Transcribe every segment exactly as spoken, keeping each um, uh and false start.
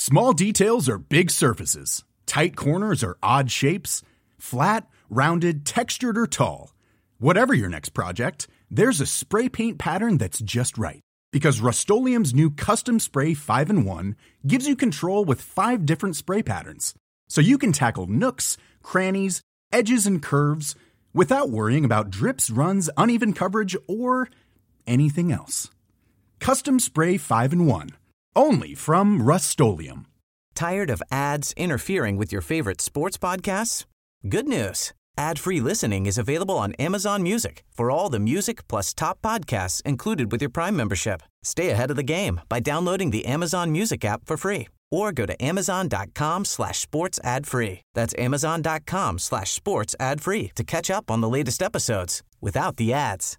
Small details are big surfaces. Tight corners are odd shapes. Flat, rounded, textured, or tall. Whatever your next project, there's a spray paint pattern that's just right. Because Rust-Oleum's new Custom Spray five in one gives you control with five different spray patterns. So you can tackle nooks, crannies, edges, and curves without worrying about drips, runs, uneven coverage, or anything else. Custom Spray five in one. Only from Rust-Oleum. Tired of ads interfering with your favorite sports podcasts? Good news. Ad-free listening is available on Amazon Music for all the music plus top podcasts included with your Prime membership. Stay ahead of the game by downloading the Amazon Music app for free or go to amazon.com slash sports ad free. That's amazon.com slash sports ad free to catch up on the latest episodes without the ads.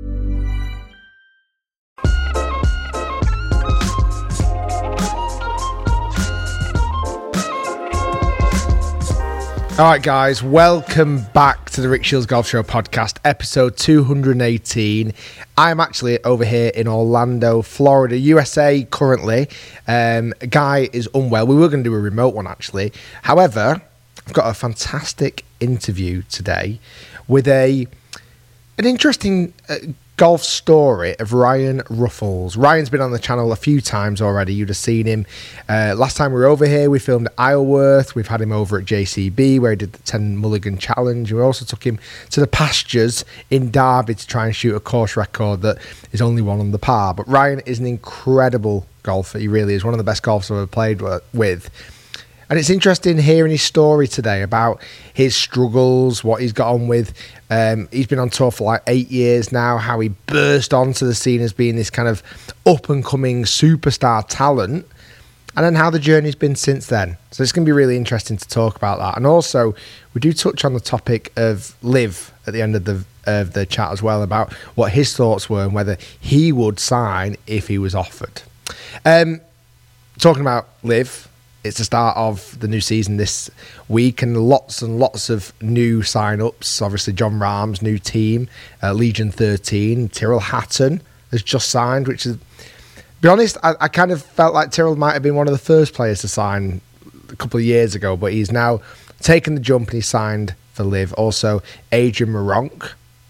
All right, guys, welcome back to the Rick Shields Golf Show podcast, episode two hundred eighteen. I'm actually over here in Orlando, Florida, U S A currently. Um, a guy is unwell. We were going to do a remote one, actually. However, I've got a fantastic interview today with a an interesting uh, golf story of Ryan Ruffels. Ryan's been on the channel a few times already. You'd have seen him. Uh, last time we were over here, we filmed at Isleworth. We've had him over at J C B where he did the ten Mulligan Challenge. We also took him to the pastures in Derby to try and shoot a course record that is only one on the par. But Ryan is an incredible golfer. He really is one of the best golfers I've ever played with. And it's interesting hearing his story today about his struggles, what he's got on with. Um, he's been on tour for like eight years now, how he burst onto the scene as being this kind of up-and-coming superstar talent, and then how the journey's been since then. So it's going to be really interesting to talk about that. And also, we do touch on the topic of Liv at the end of the of the chat as well, about what his thoughts were and whether he would sign if he was offered. Um, talking about Liv, it's the start of the new season this week and lots and lots of new sign-ups. Obviously, John Rahm's new team, uh, Legion thirteen. Tyrrell Hatton has just signed, which is, to be honest, I, I kind of felt like Tyrrell might have been one of the first players to sign a couple of years ago, but he's now taken the jump and he's signed for Liv. Also, Adrian Meronk,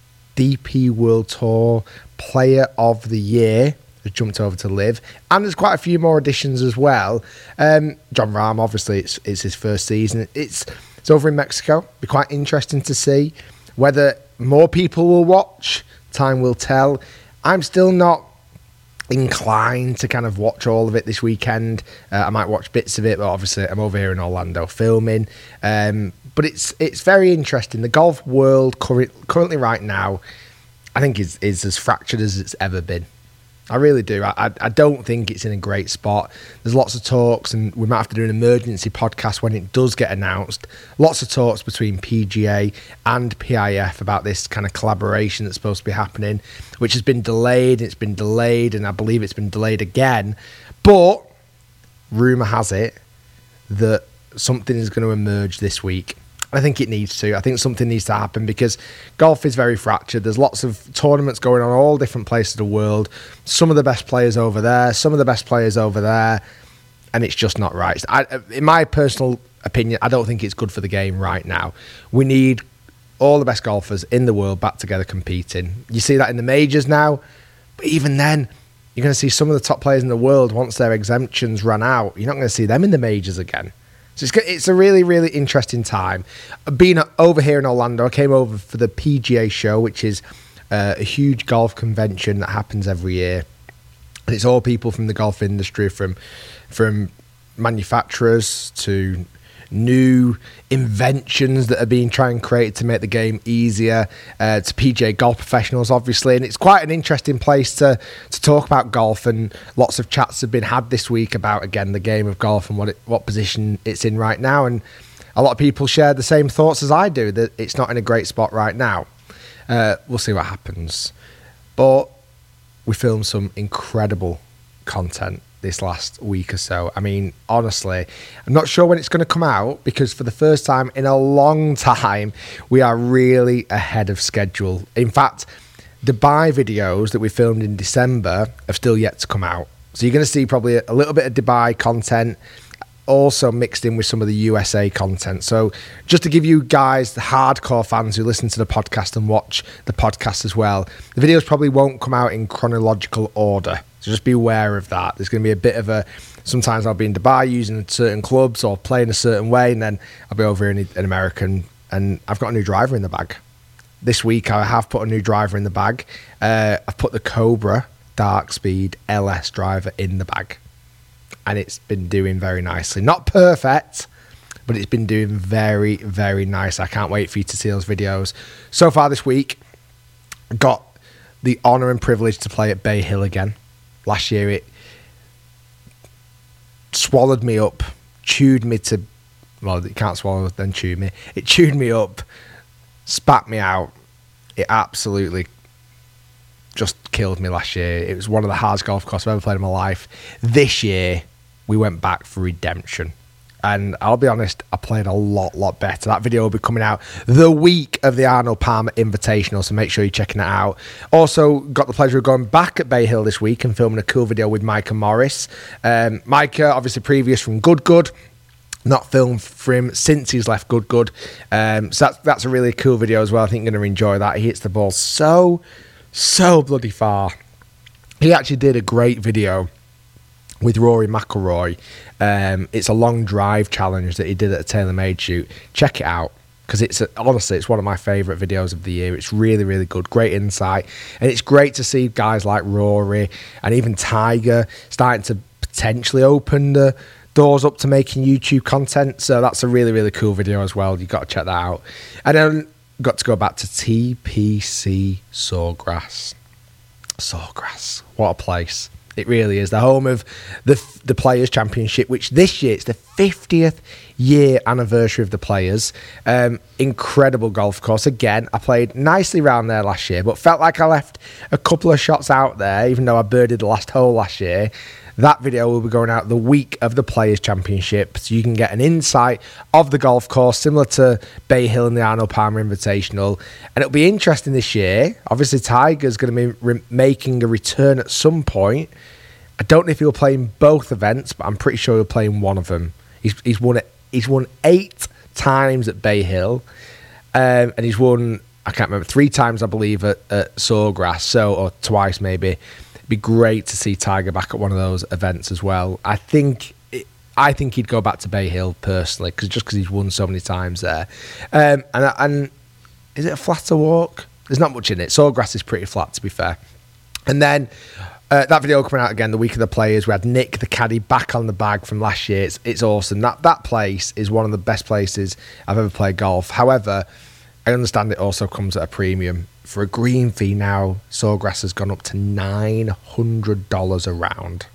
D P World Tour Player of the Year, has jumped over to Liv, and there's quite a few more additions as well. Um, John Rahm, obviously, it's, it's his first season. It's it's over in Mexico. It'll be quite interesting to see whether more people will watch. Time will tell. I'm still not inclined to kind of watch all of it this weekend. Uh, I might watch bits of it, but obviously I'm over here in Orlando filming. Um, but it's it's very interesting. The golf world current, currently right now, I think is is as fractured as it's ever been. I really do. I, I don't think it's in a great spot. There's lots of talks, and we might have to do an emergency podcast when it does get announced. Lots of talks between P G A and P I F about this kind of collaboration that's supposed to be happening, which has been delayed. It's been delayed, and I believe it's been delayed again. But rumour has it that something is going to emerge this week. I think it needs to. I think something needs to happen because golf is very fractured. There's lots of tournaments going on all different places of the world. Some of the best players over there, some of the best players over there, and it's just not right. I, in my personal opinion, I don't think it's good for the game right now. We need all the best golfers in the world back together competing. You see that in the majors now, but even then, you're going to see some of the top players in the world, once their exemptions run out, you're not going to see them in the majors again. So it's, it's a really, really interesting time. Being over here in Orlando, I came over for the P G A show, which is uh, a huge golf convention that happens every year. And it's all people from the golf industry, from from manufacturers to new inventions that are being tried and created to make the game easier, uh, to P G A golf professionals, obviously. And it's quite an interesting place to to talk about golf, and lots of chats have been had this week about, again, the game of golf and what it, what position it's in right now. And a lot of people share the same thoughts as I do, that it's not in a great spot right now. Uh, we'll see what happens. But we filmed some incredible content this last week or so. I mean, honestly, I'm not sure when it's going to come out, because for the first time in a long time, we are really ahead of schedule. In fact, Dubai videos that we filmed in December have still yet to come out. So you're going to see probably a little bit of Dubai content also mixed in with some of the U S A content. So just to give you guys, the hardcore fans who listen to the podcast and watch the podcast as well, the videos probably won't come out in chronological order. So just be aware of that. There's going to be a bit of a, sometimes I'll be in Dubai using certain clubs or playing a certain way, and then I'll be over here in, in America, and, and I've got a new driver in the bag. This week I have put a new driver in the bag. Uh, I've put the Cobra Dark Speed L S driver in the bag. And it's been doing very nicely. Not perfect, but it's been doing very, very nice. I can't wait for you to see those videos. So far this week, got the honour and privilege to play at Bay Hill again. Last year, it swallowed me up, chewed me to... Well, it can't swallow, then chew me. It chewed me up, spat me out. It absolutely just killed me last year. It was one of the hardest golf courses I've ever played in my life. This year, we went back for redemption. And I'll be honest, I played a lot, lot better. That video will be coming out the week of the Arnold Palmer Invitational, so make sure you're checking it out. Also, got the pleasure of going back at Bay Hill this week and filming a cool video with Micah Morris. Um, Micah, obviously previous from Good Good. Not filmed for him since he's left Good Good. Um, so that's, that's a really cool video as well. I think you're going to enjoy that. He hits the ball so, so bloody far. He actually did a great video with Rory McIlroy. Um, it's a long drive challenge that he did at a TaylorMade shoot. Check it out, because it's a, honestly, it's one of my favourite videos of the year. It's really, really good. Great insight. And it's great to see guys like Rory and even Tiger starting to potentially open the doors up to making YouTube content. So that's a really, really cool video as well. You've got to check that out. And then got to go back to T P C Sawgrass. Sawgrass. What a place. It really is the home of the the Players Championship, which this year it's the fiftieth year anniversary of the Players. Um, incredible golf course. Again, I played nicely around there last year, but felt like I left a couple of shots out there, even though I birdied the last hole last year. That video will be going out the week of the Players Championship, so you can get an insight of the golf course, similar to Bay Hill and the Arnold Palmer Invitational. And it'll be interesting this year. Obviously, Tiger's going to be re- making a return at some point. I don't know if he'll play in both events, but I'm pretty sure he'll play in one of them. He's, he's won it. He's won eight times at Bay Hill, um, and he's won, I can't remember, three times, I believe, at, at Sawgrass, so or twice maybe. It'd be great to see Tiger back at one of those events as well. I think it, I think he'd go back to Bay Hill personally, because just because he's won so many times there. Um, and and is it a flatter walk? There's not much in it. Sawgrass is pretty flat, to be fair. And then uh, that video coming out again the week of the Players. We had Nick the caddy back on the bag from last year. It's, it's awesome. That that place is one of the best places I've ever played golf. However, I understand it also comes at a premium. For a green fee now, Sawgrass has gone up to nine hundred dollars a round.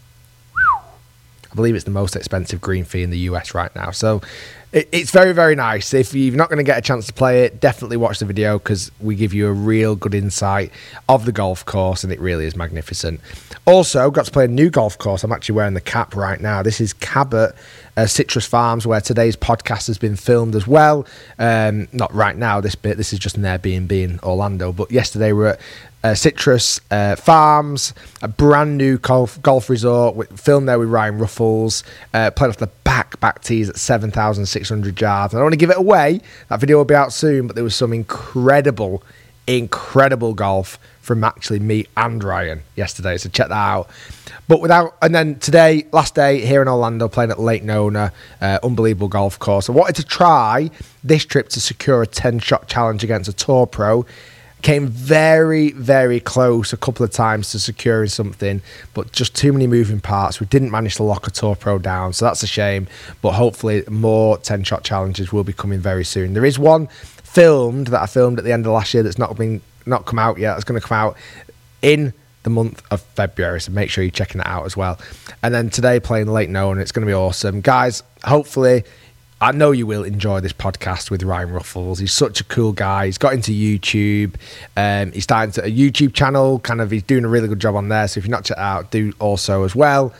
Whew. I believe it's the most expensive green fee in the U S right now. So it, it's very, very nice. If you're not going to get a chance to play it, definitely watch the video, because we give you a real good insight of the golf course, and it really is magnificent. Also, got to play a new golf course. I'm actually wearing the cap right now. This is Cabot uh, Citrus Farms, where today's podcast has been filmed as well. Um, not right now, this bit. This is just an Airbnb in Orlando. But yesterday we were at uh, Citrus uh, Farms, a brand new golf, golf resort. We filmed there with Ryan Ruffles. Uh, played off the back, back tees at seven thousand six hundred yards. I don't want to give it away. That video will be out soon, but there was some incredible, incredible golf from actually me and Ryan yesterday, so check that out. But without, and then today, last day here in Orlando, playing at Lake Nona, uh, unbelievable golf course. I wanted to try this trip to secure a ten-shot challenge against a Tour Pro. Came very, very close a couple of times to securing something, but just too many moving parts. We didn't manage to lock a Tour Pro down, so that's a shame. But hopefully more ten-shot challenges will be coming very soon. There is one filmed that I filmed at the end of last year that's not been not come out yet. It's going to come out in the month of February, so make sure you're checking that out as well. And then today playing Lake Nona, it's going to be awesome. Guys, hopefully, I know you will enjoy this podcast with Ryan Ruffles. He's such a cool guy. He's got into YouTube. Um, he's starting to, a YouTube channel, kind of, he's doing a really good job on there. So if you're not checked out, do also as well.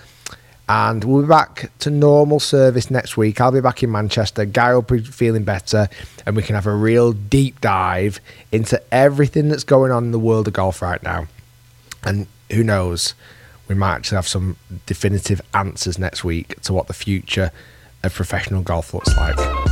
And we'll be back to normal service next week. I'll be back in Manchester. Guy will be feeling better, and we can have a real deep dive into everything that's going on in the world of golf right now. And who knows, we might actually have some definitive answers next week to what the future of professional golf looks like.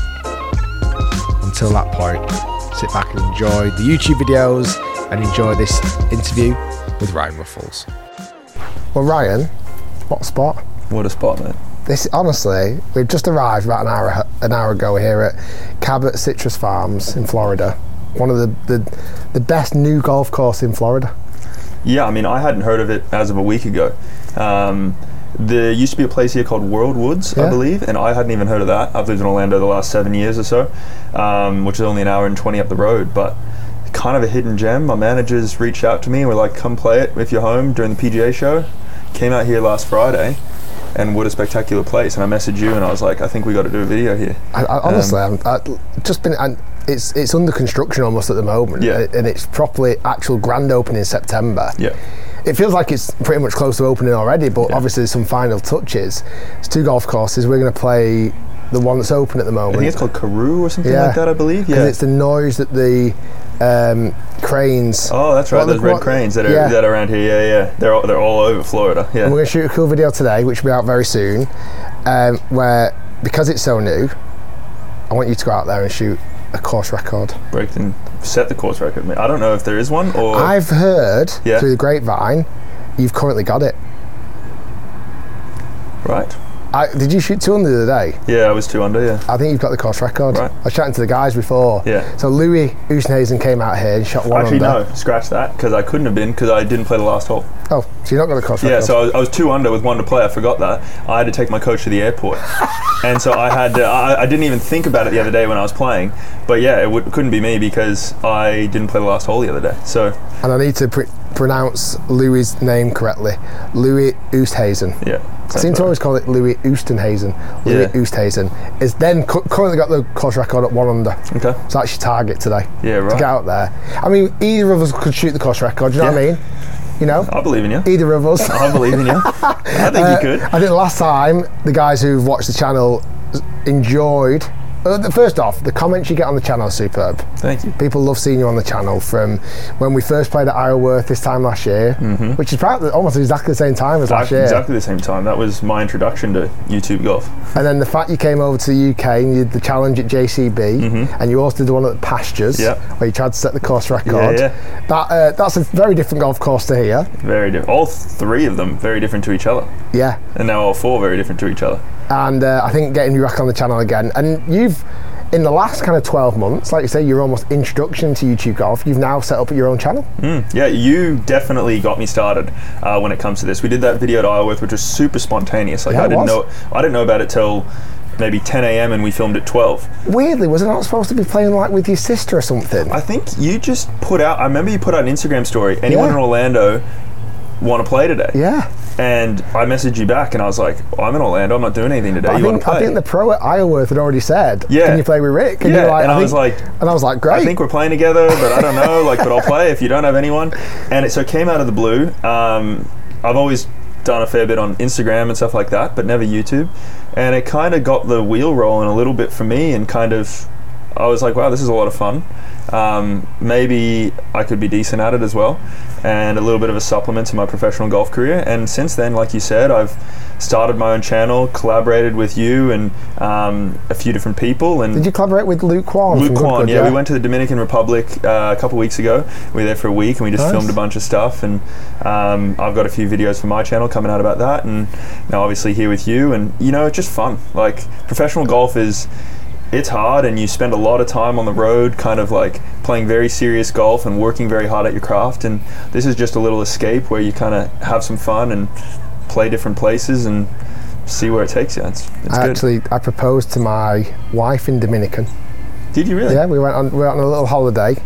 Until that point, sit back and enjoy the YouTube videos and enjoy this interview with Ryan Ruffles. Well, Ryan, what a spot. What a spot, mate. This, honestly, we've just arrived about an hour an hour ago here at Cabot Citrus Farms in Florida. One of the, the, the best new golf course in Florida. Yeah, I mean, I hadn't heard of it as of a week ago. Um, there used to be a place here called World Woods, yeah. I believe, and I hadn't even heard of that. I've lived in Orlando the last seven years or so, um, which is only an hour and twenty up the road, but kind of a hidden gem. My managers reached out to me and were like, come play it if you're home during the P G A show. Came out here last Friday, and what a spectacular place. And I messaged you and I was like, I think we got to do a video here. I, I, honestly, um, I've just been... I, It's it's under construction almost at the moment, yeah. and it's properly actual grand opening in September. Yeah, it feels like it's pretty much close to opening already, but yeah. obviously there's some final touches. It's two golf courses. We're going to play the one that's open at the moment. I think it's called Karoo or something yeah. like that, I believe. Yeah, it's the noise that the um, cranes. Oh, that's right. Those the, red what, cranes that are yeah. that are around here. Yeah, yeah. They're all, they're all over Florida. Yeah. And we're going to shoot a cool video today, which will be out very soon. Um, where because it's so new, I want you to go out there and shoot a course record. Break and set the course record. I don't know if there is one or... I've heard yeah. through the grapevine you've currently got it. Right. I, did you shoot two under the other day? Yeah, I was two under, yeah. I think you've got the course record. Right. I was chatting to the guys before. Yeah. So Louis Oosthuizen came out here and shot one Actually, under. no, scratch that, because I couldn't have been, because I didn't play the last hole. Oh, so you're not got the course yeah, record? Yeah, so I was, I was two under with one to play, I forgot that. I had to take my coach to the airport. And so I had, to, I, I didn't even think about it the other day when I was playing. But yeah, it would, couldn't be me because I didn't play the last hole the other day. So. And I need to pr- pronounce Louis' name correctly. Louis Oosthuizen. Yeah. I seem to always call it Louis Oosthuizen. Louis yeah. Oosthuizen is then cu- currently got the course record at one under. Okay. So that's your target today. Yeah, right. To get out there. I mean, either of us could shoot the course record. Do you know yeah. what I mean? You know? I believe in you. Either of us. I believe in you. I think uh, you could. I think last time the guys who've watched the channel enjoyed. Uh, first off, the comments you get on the channel are superb. Thank you. People love seeing you on the channel from when we first played at Isleworth this time last year, mm-hmm. which is probably almost exactly the same time as last year. Exactly the same time. That was my introduction to YouTube golf. And then the fact you came over to the U K and you did the challenge at J C B, mm-hmm. and you also did the one at the Pastures, yep. where you tried to set the course record. Yeah, yeah. That uh, that's a very different golf course to here. Very different. All three of them very different to each other. Yeah. And now all four very different to each other. And uh, I think getting you back on the channel again, and you've. In the last kind of twelve months, like you say, you're almost introduction to YouTube golf. You've now set up your own channel. Mm, yeah, you definitely got me started uh, when it comes to this. We did that video at Isleworth, which was super spontaneous. Like yeah, I didn't was. know, I didn't know about it till maybe ten a.m. and we filmed at twelve. Weirdly, was it not supposed to be playing like with your sister or something? I think you just put out. I remember you put out an Instagram story. Anyone yeah. in Orlando want to play today? Yeah. And I messaged you back and I was like, oh, I'm in Orlando, I'm not doing anything today. I you think, want to play? I think the pro at Isleworth had already said, yeah. can you play with Rick? And, yeah. you're like, and I, I think, was like, and I was like, great. I think we're playing together, but I don't know, like, but I'll play if you don't have anyone. And it so it came out of the blue. Um, I've always done a fair bit on Instagram and stuff like that, but never YouTube. And it kind of got the wheel rolling a little bit for me and kind of, I was like, wow, this is a lot of fun. Um, maybe I could be decent at it as well, and a little bit of a supplement to my professional golf career. And since then, like you said, I've started my own channel, collaborated with you and um, a few different people. And did you collaborate with Luke Kwan? Luke Kwan, yeah, yeah. We went to the Dominican Republic uh, a couple weeks ago. We were there for a week and we just nice. filmed a bunch of stuff. And um, I've got a few videos for my channel coming out about that. And now obviously here with you. And you know, it's just fun. Like professional golf is. It's hard and you spend a lot of time on the road kind of like playing very serious golf and working very hard at your craft, and this is just a little escape where you kind of have some fun and play different places and see where it takes you. It's, it's I good. Actually, I proposed to my wife in Dominican. Did you really? Yeah, we went on we went on a little holiday,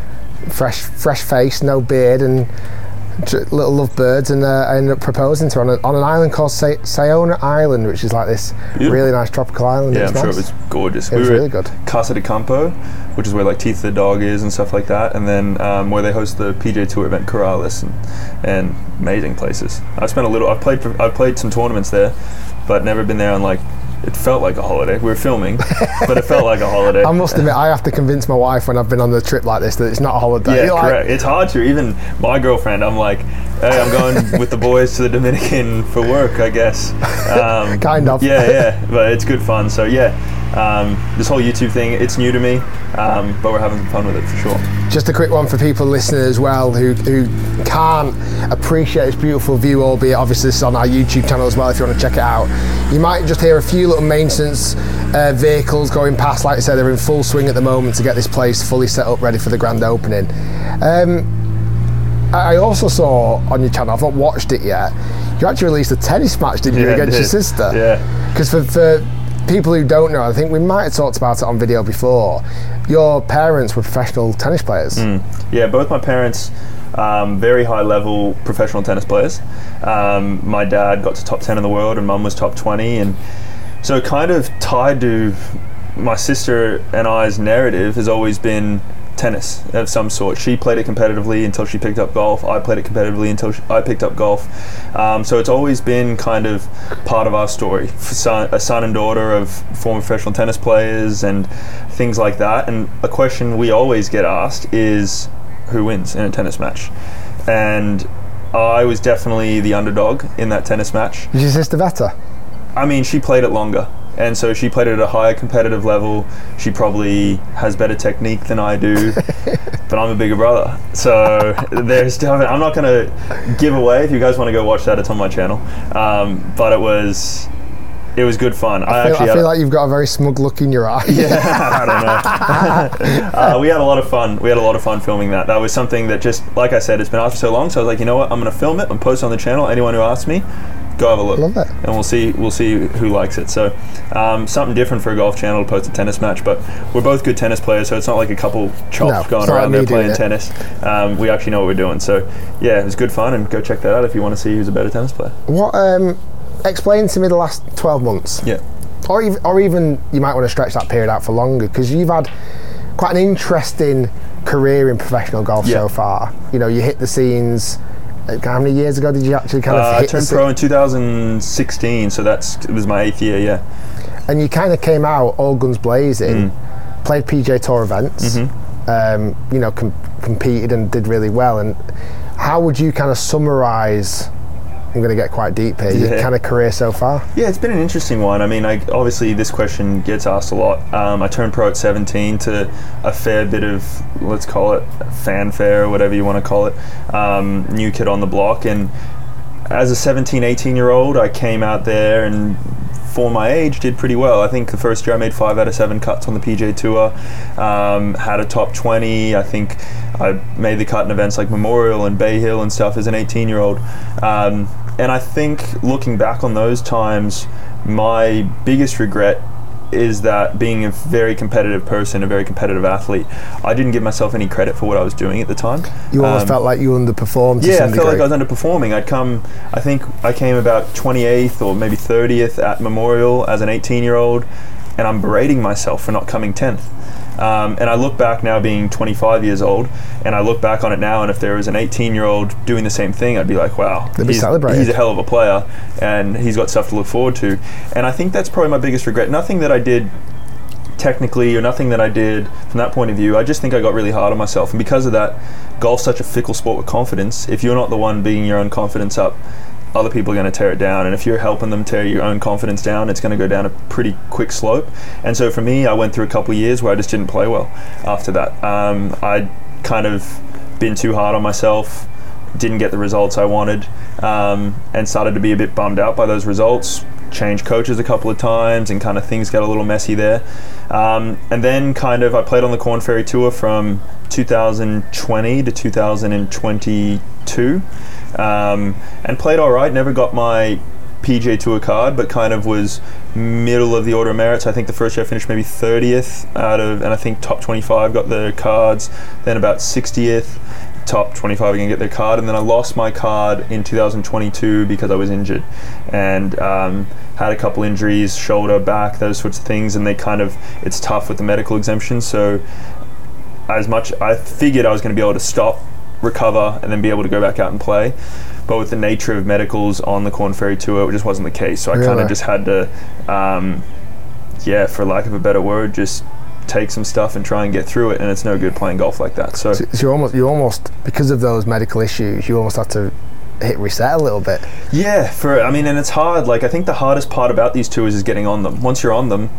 fresh fresh face, no beard and little lovebirds, and uh, I ended up proposing to her on, a, on an island called Sa- Sayona Island, which is like this Beautiful. really nice tropical island. Yeah, I'm nice. sure it was gorgeous. It we was were really good. Casa de Campo, which is where like Teeth of the Dog is and stuff like that, and then um, where they host the P G A Tour event Corrales, and, and amazing places. I spent a little. I've played. I've played some tournaments there, but never been there on like it felt like a holiday. We were filming, but it felt like a holiday. I must admit, I have to convince my wife when I've been on a trip like this that it's not a holiday. Yeah, You're correct. Like, it's hard to. Even my girlfriend, I'm like, hey, I'm going with the boys to the Dominican for work, I guess. Um, kind of. Yeah, yeah, but it's good fun. So yeah, um, this whole YouTube thing, it's new to me, um, but we're having some fun with it for sure. Just a quick one for people listening as well who, who can't appreciate this beautiful view, albeit obviously this is on our YouTube channel as well if you want to check it out. You might just hear a few little maintenance uh, vehicles going past. Like I said, they're in full swing at the moment to get this place fully set up, ready for the grand opening. Um, I also saw on your channel, I've not watched it yet, you actually released a tennis match, didn't you, Yeah, against did. your sister? Yeah. Because for, for people who don't know, I think we might have talked about it on video before, your parents were professional tennis players. Mm. Yeah, both my parents, um, very high level professional tennis players. Um, my dad got to top ten in the world and mum was top twenty, and so kind of tied to my sister and I's narrative has always been tennis of some sort. She played it competitively until she picked up golf. I played it competitively until she, I picked up golf. Um, so it's always been kind of part of our story. Son, a son and daughter of former professional tennis players and things like that. And a question we always get asked is who wins in a tennis match? And I was definitely the underdog in that tennis match. Is your sister better? I mean, she played it longer. And so she played it at a higher competitive level. She probably has better technique than I do, but I'm a bigger brother. So there's, I'm not going to give away. If you guys want to go watch that, it's on my channel. Um, but it was, it was good fun. I, I, feel, actually I feel a, like you've got a very smug look in your eye. Yeah, I don't know. uh, we had a lot of fun. We had a lot of fun filming that. That was something that just, like I said, it's been asked for so long. So I was like, you know what? I'm going to film it and post it on the channel. Anyone who asks me, go have a look. Love it. And we'll see we'll see who likes it. So um, something different for a golf channel to post a tennis match, but we're both good tennis players, so it's not like a couple chops No, going it's not around like me there playing doing it. tennis. Um, we actually know what we're doing. So yeah, it was good fun, and go check that out if you want to see who's a better tennis player. What? Um, explain to me the last twelve months. Yeah. Or even, or even you might want to stretch that period out for longer, because you've had quite an interesting career in professional golf Yeah. so far. You know, you hit the scenes. How many years ago did you actually kind of Uh, I hit turned the pro in two thousand sixteen, so that's it was my eighth year. Yeah. And you kind of came out all guns blazing, Mm. played P G A Tour events, Mm-hmm. um, you know, com- competed and did really well. And how would you kind of summarise, I'm going to get quite deep here, your Yeah. kind of career so far? Yeah, it's been an interesting one. I mean, I, obviously this question gets asked a lot. Um, I turned pro at seventeen to a fair bit of, let's call it fanfare or whatever you want to call it, um, new kid on the block. And as a seventeen, eighteen year old, I came out there and for my age did pretty well. I think the first year I made five out of seven cuts on the P G A Tour, um, had a top twenty. I think I made the cut in events like Memorial and Bay Hill and stuff as an eighteen year old. Um, and I think looking back on those times, my biggest regret is that being a very competitive person, a very competitive athlete, I didn't give myself any credit for what I was doing at the time. You almost Um, felt like you underperformed to yeah, some I felt degree. like I was underperforming. I'd come, I think I came about twenty-eighth or maybe thirtieth at Memorial as an eighteen year old, and I'm berating myself for not coming tenth. Um, and I look back now being twenty-five years old, and I look back on it now, and if there was an eighteen year old doing the same thing, I'd be like, wow, They'd be he's, celebrated. he's a hell of a player, and he's got stuff to look forward to. And I think that's probably my biggest regret. Nothing that I did technically or nothing that I did from that point of view. I just think I got really hard on myself, and because of that, golf's such a fickle sport with confidence. If you're not the one beating your own confidence up, other people are going to tear it down, and if you're helping them tear your own confidence down, it's going to go down a pretty quick slope. And so for me, I went through a couple of years where I just didn't play well after that. um, I'd kind of been too hard on myself, didn't get the results I wanted, um, and started to be a bit bummed out by those results. Changed coaches a couple of times, and kind of things got a little messy there. Um, and then kind of I played on the Corn Ferry Tour from two thousand twenty to two thousand twenty-two, um, and played all right. Never got my P G A Tour card, but kind of was middle of the order of merits. I think the first year I finished maybe thirtieth out of, and I think top twenty-five got the cards. Then about sixtieth. Top twenty-five again get their card, and then I lost my card in two thousand twenty-two because I was injured and um, had a couple injuries, shoulder, back, those sorts of things, and they kind of, it's tough with the medical exemption. So as much, I figured I was going to be able to stop, recover, and then be able to go back out and play. but with the nature of medicals on the Korn Ferry Tour, it just wasn't the case. So I Really? kind of just had to, um, yeah, for lack of a better word, just take some stuff and try and get through it. And it's no good playing golf like that. So, So, so you almost, you almost, because of those medical issues, you almost had to hit reset a little bit. yeah, for I mean, and it's hard. Like I think the hardest part about these tours is getting on them. Once you're on them,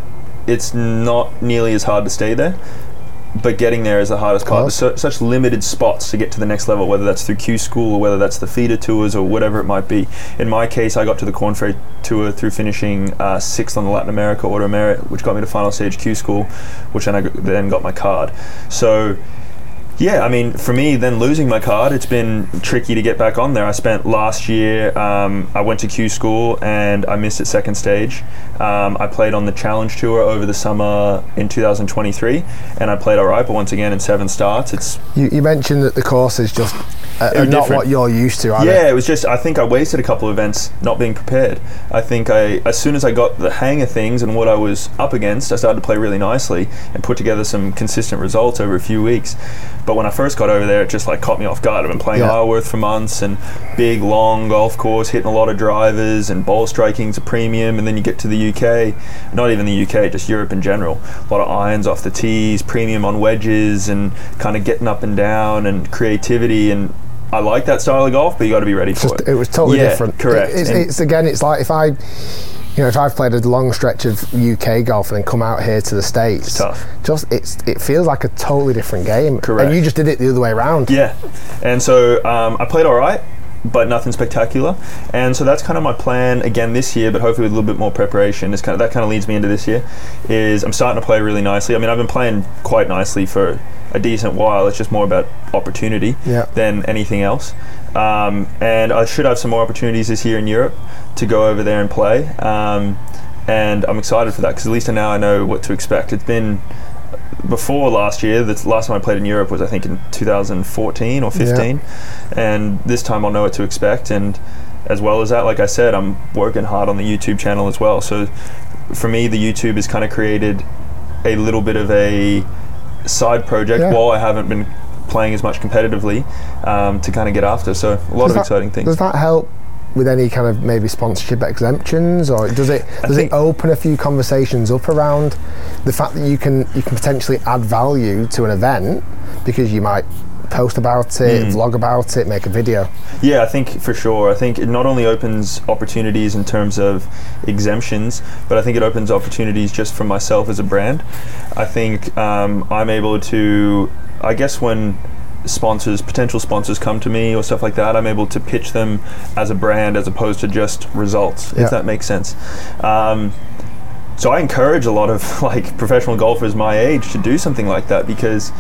it's not nearly as hard to stay there. But getting there is the hardest part. There's so, such limited spots to get to the next level, whether that's through Q School or whether that's the feeder tours or whatever it might be. In my case, I got to the Korn Ferry Tour through finishing uh, sixth on the Latin America Auto Merit, which got me to final stage Q School, which then I g- then got my card. So, yeah, I mean, for me, then losing my card, it's been tricky to get back on there. I spent last year, um, I went to Q School and I missed at second stage. Um, I played on the Challenge Tour over the summer in two thousand twenty-three, and I played all right, but once again, in seven starts, it's... You, you mentioned that the course is just uh, They're not different. what you're used to, are Yeah, they? it was just, I think I wasted a couple of events not being prepared. I think I, as soon as I got the hang of things and what I was up against, I started to play really nicely and put together some consistent results over a few weeks. But when I first got over there, it just like caught me off guard. I've been playing Yeah. Isleworth for months and big, long golf course, hitting a lot of drivers, and ball striking's a premium. And then you get to the U K, not even the U K, just Europe in general. A lot of irons off the tees, premium on wedges, and kind of getting up and down and creativity. And I like that style of golf, but you got to be ready for Just, it. it was totally Yeah, different. correct. It- it's, And- it's again, it's like if I, you know, if I've played a long stretch of U K golf and then come out here to the States, It's tough. Just it's it feels like a totally different game. Correct. And you just did it the other way around. Yeah, and so um, I played all right, but nothing spectacular. And so that's kind of my plan again this year, but hopefully with a little bit more preparation. Is kind of that kind of leads me into this year. Is I'm starting to play really nicely. I mean, I've been playing quite nicely for a decent while. It's just more about opportunity Yeah. than anything else. Um, and I should have some more opportunities this year in Europe to go over there and play. Um, and I'm excited for that because at least now I know what to expect. It's been before last year. The last time I played in Europe was I think in two thousand fourteen or fifteen, and this time I'll know what to expect. And as well as that, like I said, I'm working hard on the YouTube channel as well. So for me, the YouTube has kind of created a little bit of a side project Yeah. while I haven't been playing as much competitively, um, to kind of get after. So a lot Does of that- exciting things. Does that help with any kind of maybe sponsorship exemptions, or does it does think- it open a few conversations up around the fact that you can you can potentially add value to an event because you might post about it, Mm. vlog about it, make a video? Yeah, I think for sure. I think it not only opens opportunities in terms of exemptions, but I think it opens opportunities just for myself as a brand. I think um, I'm able to, I guess when sponsors, potential sponsors come to me or stuff like that, I'm able to pitch them as a brand as opposed to just results, Yeah. if that makes sense. Um, so I encourage a lot of like professional golfers my age to do something like that, because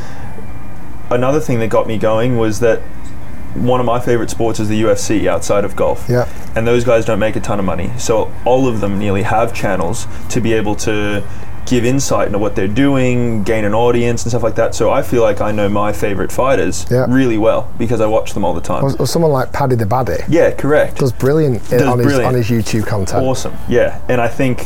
another thing that got me going was that one of my favorite sports is the U F C outside of golf. Yeah. And those guys don't make a ton of money. So all of them nearly have channels to be able to give insight into what they're doing, gain an audience and stuff like that. So I feel like I know my favorite fighters Yeah. really well because I watch them all the time. Or, or someone like Paddy the Baddy Yeah, correct. does brilliant Does on his brilliant. on his YouTube content. Awesome. Yeah. And I think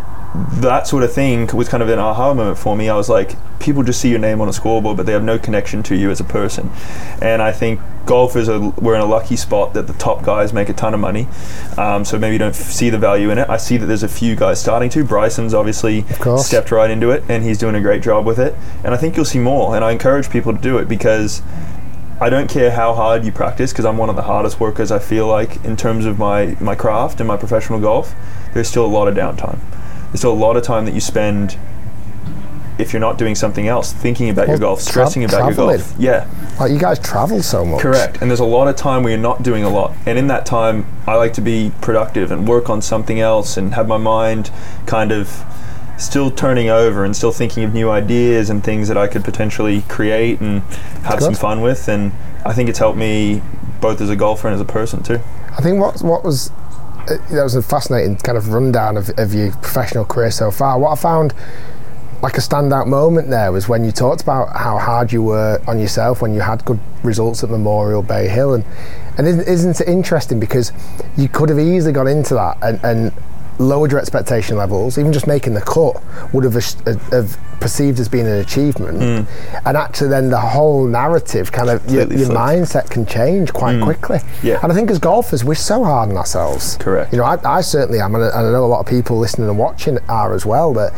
that sort of thing was kind of an aha moment for me. I was like, people just see your name on a scoreboard, but they have no connection to you as a person. And I think golfers are we're in a lucky spot that the top guys make a ton of money. Um, so maybe you don't f- see the value in it. I see that there's a few guys starting to. Bryson's obviously course. stepped right into it, and he's doing a great job with it. And I think you'll see more. And I encourage people to do it because I don't care how hard you practice, because I'm one of the hardest workers I feel like in terms of my, my craft and my professional golf. There's still a lot of downtime. There's still a lot of time that you spend, if you're not doing something else, thinking about your Well, golf, tra- stressing about your traveling. golf. Yeah, Like, you guys travel so much. correct. And there's a lot of time where you're not doing a lot. And in that time, I like to be productive and work on something else and have my mind kind of still turning over and still thinking of new ideas and things that I could potentially create and have Good. some fun with. And I think it's helped me both as a golfer and as a person too. I think what what was uh, that was a fascinating kind of rundown of, of your professional career so far. What I found like a standout moment there was when you talked about how hard you were on yourself when you had good results at Memorial Bay Hill, and and isn't, isn't it interesting because you could have easily gone into that and, and lowered your expectation levels, even just making the cut would have, have perceived as being an achievement. Mm. And actually then the whole narrative, kind of your, your mindset can change quite mm. quickly. Yeah. And I think as golfers, we're so hard on ourselves. Correct. You know, I, I certainly am, and I, and I know a lot of people listening and watching are as well, that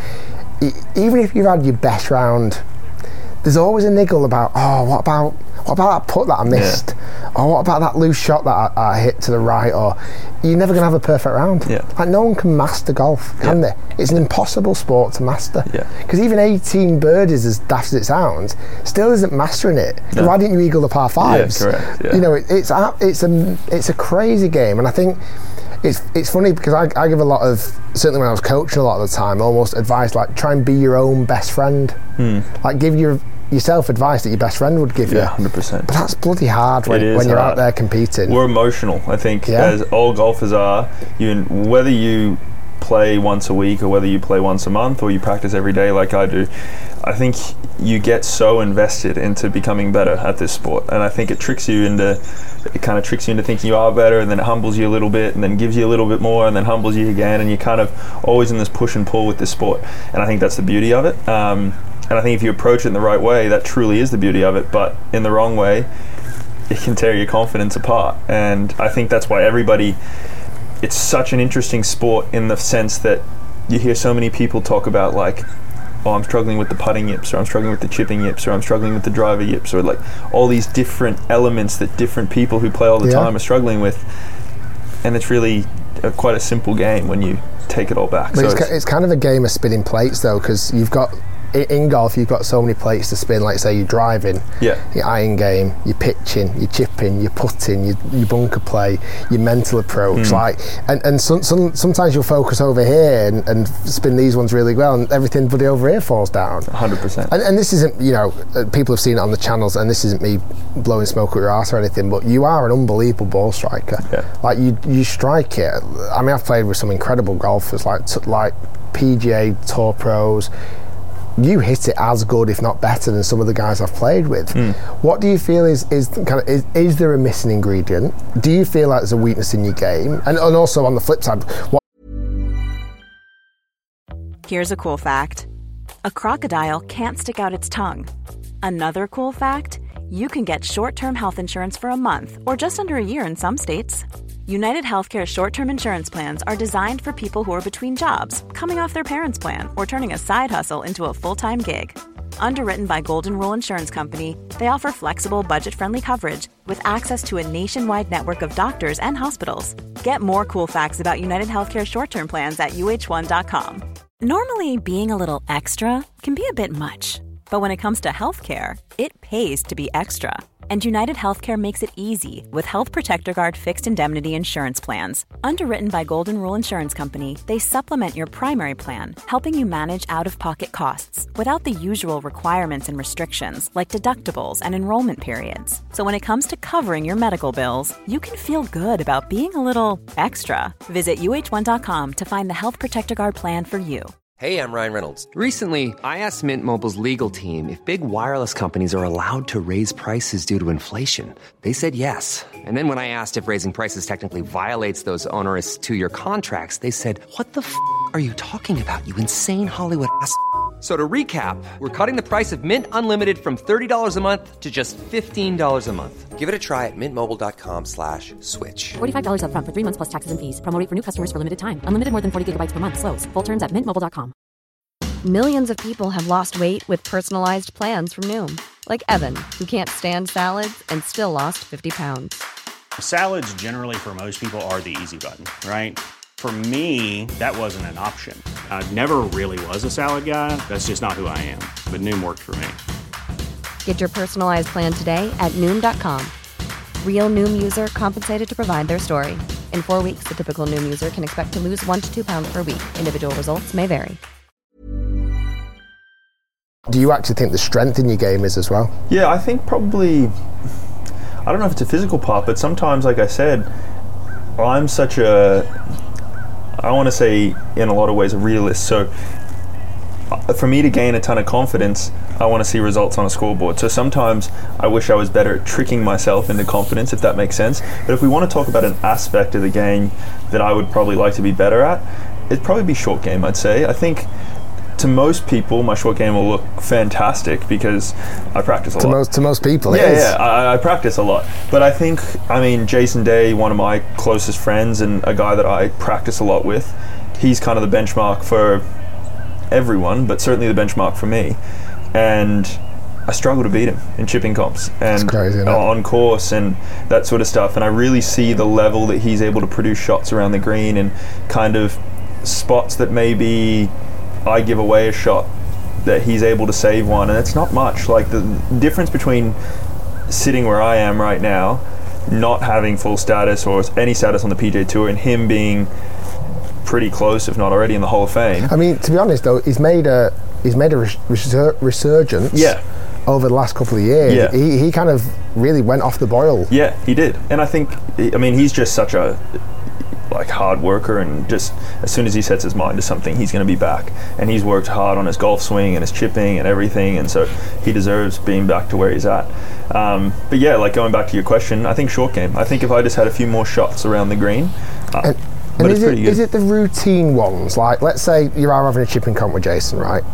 even if you've had your best round, there's always a niggle about, oh, what about what about that putt that I missed? Yeah. Or what about that loose shot that I, I hit to the right? Or you're never going to have a perfect round. Yeah. Like, no one can master golf, can yeah. they? It's an impossible sport to master. Because yeah. even eighteen birdies, as daft as it sounds, still isn't mastering it. No. Why didn't you eagle the par fives? Yeah, correct. Yeah. You know, it, it's a, it's a it's a crazy game, and I think it's it's funny because I, I give a lot of, certainly when I was coaching a lot of the time, almost advice like try and be your own best friend. Hmm. Like give your yourself advice that your best friend would give yeah, you. one hundred percent. But that's bloody hard when, when you're hard. out there competing. We're emotional, I think, yeah. as all golfers are. You, whether you play once a week or whether you play once a month or you practice every day like I do, I think you get so invested into becoming better at this sport, and I think it tricks you into it kind of tricks you into thinking you are better, and then it humbles you a little bit, and then gives you a little bit more, and then humbles you again, and you're kind of always in this push and pull with this sport, and I think that's the beauty of it. Um, and I think if you approach it in the right way, that truly is the beauty of it, but in the wrong way, it can tear your confidence apart. And I think that's why everybody, it's such an interesting sport in the sense that you hear so many people talk about like, oh, I'm struggling with the putting yips, or I'm struggling with the chipping yips, or I'm struggling with the driver yips, or like all these different elements that different people who play all the yeah. time are struggling with. And it's really a, quite a simple game when you take it all back. But so it's, it's, it's kind of a game of spinning plates though, because you've got, in golf you've got so many plates to spin, like say you're driving, yeah. your iron game, your pitching, your chipping, your putting, your, your bunker play, your mental approach, mm. like, and, and some, some, sometimes you'll focus over here and, and spin these ones really well, and everything bloody over here falls down. one hundred percent. And, and this isn't, you know, people have seen it on the channels, and this isn't me blowing smoke at your arse or anything, but you are an unbelievable ball striker. Yeah. Like you, you strike it. I mean, I've played with some incredible golfers, like like P G A Tour pros. You hit it as good, if not better, than some of the guys I've played with. Mm. What do you feel is is kind of is, is there a missing ingredient? Do you feel like there's a weakness in your game? And, and also on the flip side, what? Here's a cool fact: a crocodile can't stick out its tongue. Another cool fact: you can get short-term health insurance for a month or just under a year in some states. United Healthcare short-term insurance plans are designed for people who are between jobs, coming off their parents' plan, or turning a side hustle into a full-time gig. Underwritten by Golden Rule Insurance Company, they offer flexible, budget-friendly coverage with access to a nationwide network of doctors and hospitals. Get more cool facts about United Healthcare short-term plans at U H one dot com. Normally, being a little extra can be a bit much, but when it comes to healthcare, it pays to be extra. And United Healthcare makes it easy with Health Protector Guard fixed indemnity insurance plans. Underwritten by Golden Rule Insurance Company, they supplement your primary plan, helping you manage out-of-pocket costs without the usual requirements and restrictions like deductibles and enrollment periods. So when it comes to covering your medical bills, you can feel good about being a little extra. Visit U H one dot com to find the Health Protector Guard plan for you. Hey, I'm Ryan Reynolds. Recently, I asked Mint Mobile's legal team if big wireless companies are allowed to raise prices due to inflation. They said yes. And then when I asked if raising prices technically violates those onerous two-year contracts, they said, what the f*** are you talking about, you insane Hollywood ass f- So to recap, we're cutting the price of Mint Unlimited from thirty dollars a month to just fifteen dollars a month. Give it a try at mintmobile.com slash switch. forty-five dollars up front for three months plus taxes and fees. Promo rate for new customers for limited time. Unlimited more than forty gigabytes per month. Slows full terms at mint mobile dot com. Millions of people have lost weight with personalized plans from Noom. Like Evan, who can't stand salads and still lost fifty pounds. Salads generally for most people are the easy button, right? For me, that wasn't an option. I never really was a salad guy. That's just not who I am. But Noom worked for me. Get your personalized plan today at Noom dot com. Real Noom user compensated to provide their story. In four weeks, the typical Noom user can expect to lose one to two pounds per week. Individual results may vary. Do you actually think the strength in your game is as well? Yeah, I think probably, I don't know if it's a physical part, but sometimes, like I said, I'm such a, I want to say in a lot of ways a realist. So for me to gain a ton of confidence, I want to see results on a scoreboard. So sometimes I wish I was better at tricking myself into confidence, if that makes sense. But if we want to talk about an aspect of the game that I would probably like to be better at, it'd probably be short game, I'd say. I think to most people, my short game will look fantastic because I practice a to lot. Most, to most people, yeah, it is. yeah, I, I practice a lot. But I think, I mean, Jason Day, one of my closest friends and a guy that I practice a lot with, he's kind of the benchmark for everyone, but certainly the benchmark for me. And I struggle to beat him in chipping comps and crazy, isn't it? on course and that sort of stuff. And I really see the level that he's able to produce shots around the green and kind of spots that maybe I give away a shot that he's able to save one, and it's not much. Like the difference between sitting where I am right now, not having full status or any status on the P G A Tour, and him being pretty close, if not already, in the Hall of Fame. I mean, to be honest though, he's made a he's made a res- resur- resurgence. Yeah. Over the last couple of years, yeah. he he kind of really went off the boil. Yeah, he did, and I think, I mean, he's just such a like hard worker, and just as soon as he sets his mind to something, he's going to be back. And he's worked hard on his golf swing and his chipping and everything, and so he deserves being back to where he's at. Um, but yeah, like going back to your question, I think short game. I think if I just had a few more shots around the green. Uh, and but and it's is, pretty it, good. is it the routine ones? Like, let's say you are having a chipping comp with Jason, right?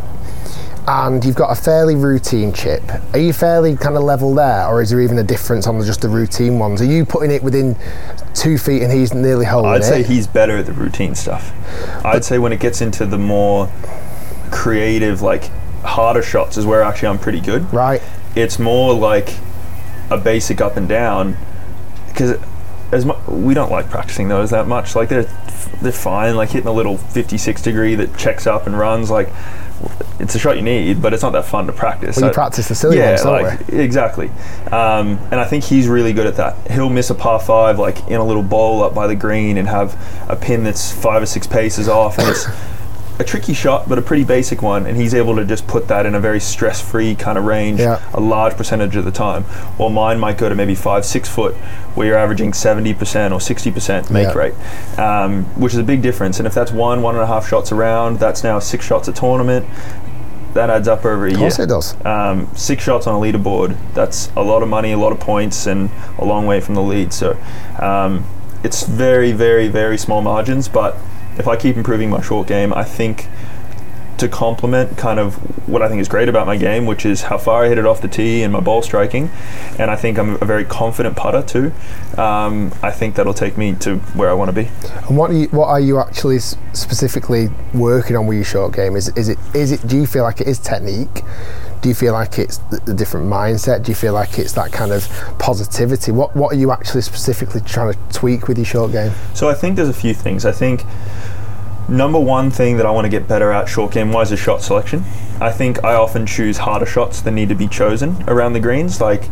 And you've got a fairly routine chip. Are you fairly kind of level there, or is there even a difference on the, just the routine ones? Are you putting it within two feet and he's nearly holding it? I'd say he's better at the routine stuff. I'd but say when it gets into the more creative, like harder shots is where actually I'm pretty good. Right. It's more like a basic up and down, because as mu- we don't like practicing those that much. Like they're they're fine. Like hitting a little fifty-six degree that checks up and runs, like it's a shot you need, but it's not that fun to practice. Well, you I, practice the silly yeah, ones, don't like, we? Exactly. Um, and I think he's really good at that. He'll miss a par five like in a little bowl up by the green and have a pin that's five or six paces off, and it's a tricky shot, but a pretty basic one, and he's able to just put that in a very stress-free kind of range yeah. a large percentage of the time. While mine might go to maybe five, six foot, where you're averaging seventy percent or sixty percent make yeah. rate, um, which is a big difference. And if that's one, one and a half shots around, that's now six shots a tournament. That adds up over a year. Of course it does. Um, six shots on a leaderboard, that's a lot of money, a lot of points, and a long way from the lead. So um, it's very, very, very small margins, but if I keep improving my short game, I think to complement kind of what I think is great about my game, which is how far I hit it off the tee and my ball striking, and I think I'm a very confident putter too. Um, I think that'll take me to where I want to be. And what are you, what are you actually s- specifically working on with your short game? Is is it is it? Do you feel like it is technique? Do you feel like it's the different mindset? Do you feel like it's that kind of positivity? What what are you actually specifically trying to tweak with your short game? So I think there's a few things. I think number one thing that I want to get better at short game wise is shot selection. I think I often choose harder shots than need to be chosen around the greens. Like,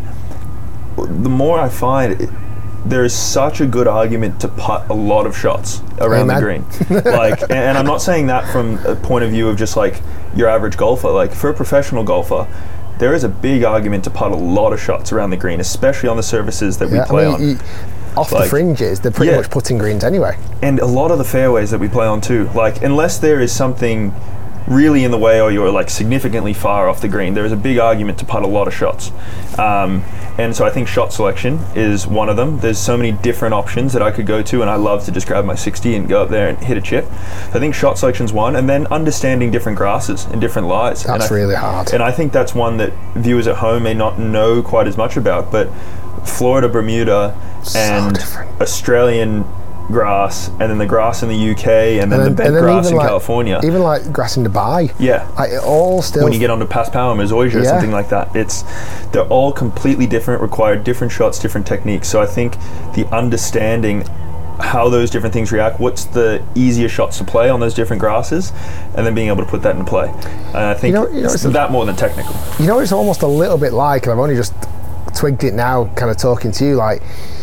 the more I find it, there is such a good argument to putt a lot of shots around Amen. the green. Like, and, and I'm not saying that from a point of view of just like your average golfer. Like, for a professional golfer, there is a big argument to putt a lot of shots around the green, especially on the surfaces that Yeah, we play I mean, on. you, off Like, the fringes, they're pretty yeah. much putting greens anyway. And a lot of the fairways that we play on too, like, unless there is something really in the way or you're like significantly far off the green, there is a big argument to putt a lot of shots. Um, and so I think shot selection is one of them. There's so many different options that I could go to, and I love to just grab my sixty and go up there and hit a chip. So I think shot selection's one, and then understanding different grasses and different lies. That's and I, really hard. And I think that's one that viewers at home may not know quite as much about, but Florida, Bermuda, So and different. Australian grass, and then the grass in the U K, and then, And the then- bent and then grass even in like- California. Even like grass in Dubai. Yeah. Like, it all still. When you get onto Passpau, Mazoya, or Yeah. something like that, it's they're all completely different, require different shots, different techniques. So I think the understanding how those different things react, what's the easier shots to play on those different grasses, and then being able to put that into play. And I think You know- you know, it's it's a- that more than technical. You know, it's almost a little bit like, and I've only just twigged it now, kind of talking to you, like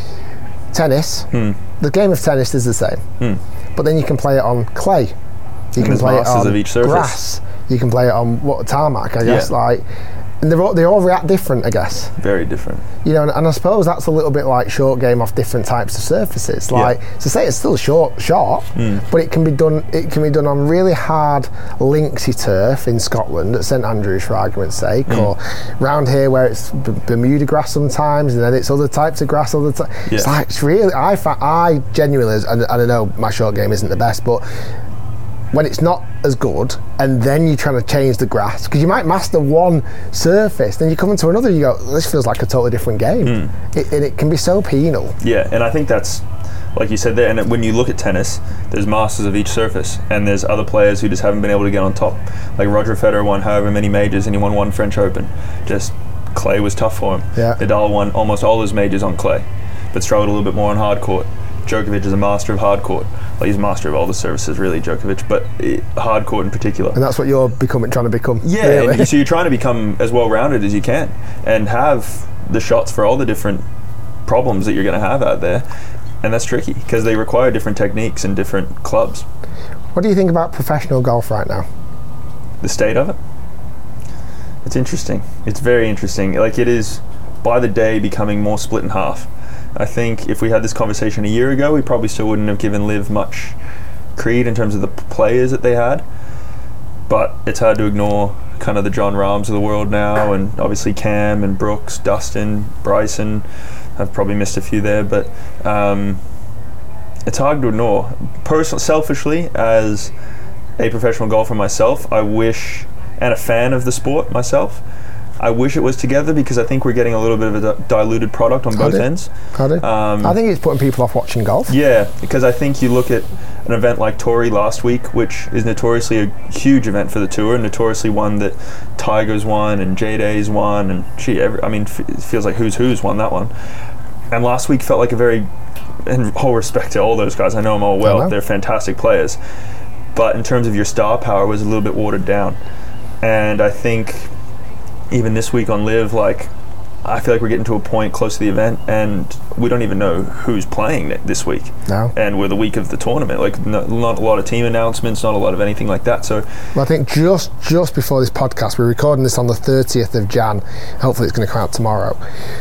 tennis. Hmm. The game of tennis is the same, Hmm. but then you can play it on clay. You And can there's play it masters on of each surface. grass. You can play it on what tarmac, I guess. Yeah. Like, and they all they all react different, I guess. Very different. You know, and, and I suppose that's a little bit like short game off different types of surfaces. Like, Yeah. to say it's still short, short, Mm. but it can be done. It can be done on really hard linksy turf in Scotland at St Andrews, for argument's sake, Mm. or round here where it's B- Bermuda grass sometimes, and then it's other types of grass other times. It's Yeah. like it's really. I fa- I genuinely, and, and I know my short game isn't the best, but when it's not as good, and then you're trying to change the grass, because you might master one surface, then you come into another, you go, this feels like a totally different game. Mm. It, and it can be so penal. Yeah, and I think that's, like you said there, and when you look at tennis, there's masters of each surface, and there's other players who just haven't been able to get on top. Like Roger Federer won however many majors, and he won one French Open. Just clay was tough for him. Yeah. Nadal won almost all his majors on clay, but struggled a little bit more on hard court. Djokovic is a master of hard court. Well, he's a master of all the surfaces, really, Djokovic, but uh, hard court in particular. And that's what you're becoming, trying to become. Yeah, really. And so you're trying to become as well-rounded as you can, and have the shots for all the different problems that you're going to have out there. And that's tricky because they require different techniques and different clubs. What do you think about professional golf right now? The state of it? It's interesting. It's very interesting. Like, it is by the day becoming more split in half. I think if we had this conversation a year ago, we probably still wouldn't have given Liv much creed in terms of the p- players that they had. But it's hard to ignore kind of the John Rahms of the world now, and obviously Cam and Brooks, Dustin, Bryson. I've probably missed a few there, but um, it's hard to ignore. Personally, selfishly, as a professional golfer myself, I wish, and a fan of the sport myself, I wish it was together, because I think we're getting a little bit of a diluted product on both ends. I do. Um, I think it's putting people off watching golf. Yeah, because I think you look at an event like Torrey last week, which is notoriously a huge event for the tour, and notoriously one that Tiger's won and J-Day's won, and gee, every, I mean, f- it feels like who's who's won that one. And last week felt like a very, in whole respect to all those guys, I know them all well, they're fantastic players, but in terms of your star power, was a little bit watered down. And I think even this week on Live, like, I feel like we're getting to a point close to the event, and we don't even know who's playing this week. No. And we're the week of the tournament. Like, no, not a lot of team announcements, not a lot of anything like that. So, well, I think just just before this podcast, we're recording this on the thirtieth of January. Hopefully, it's going to come out tomorrow.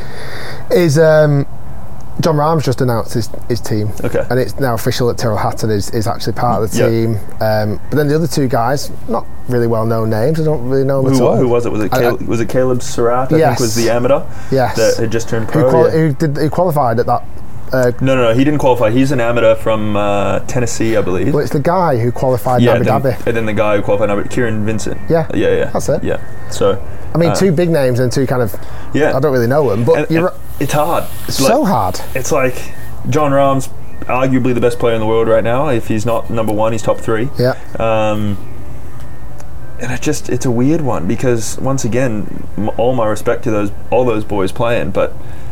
Is um, John Rahms just announced his, his team. Okay. And it's now official that Tyrrell Hatton is, is actually part of the yep. team. Um, but then the other two guys, not really well known names. I don't really know them who, at all. Who was it? Was it Caleb, I, I, was it Caleb Surratt? I yes. think was the amateur. Yes. That had just turned pro. Who, quali- yeah. who did who qualified at that? Uh, no, no, no. He didn't qualify. He's an amateur from uh, Tennessee, I believe. Well, it's the guy who qualified yeah, in Abu then, Dhabi. And then the guy who qualified in Abu Dhabi, Kieran Vincent. Yeah. Yeah, yeah. That's it. Yeah. So. I mean, uh, two big names and two kind of. Yeah. I don't really know them, but and, you're. And it's hard. It's like, so hard. It's like John Rahm's arguably the best player in the world right now. If he's not number one, he's top three. Yeah. Um, and it just it's a weird one, because once again, m- all my respect to those all those boys playing, but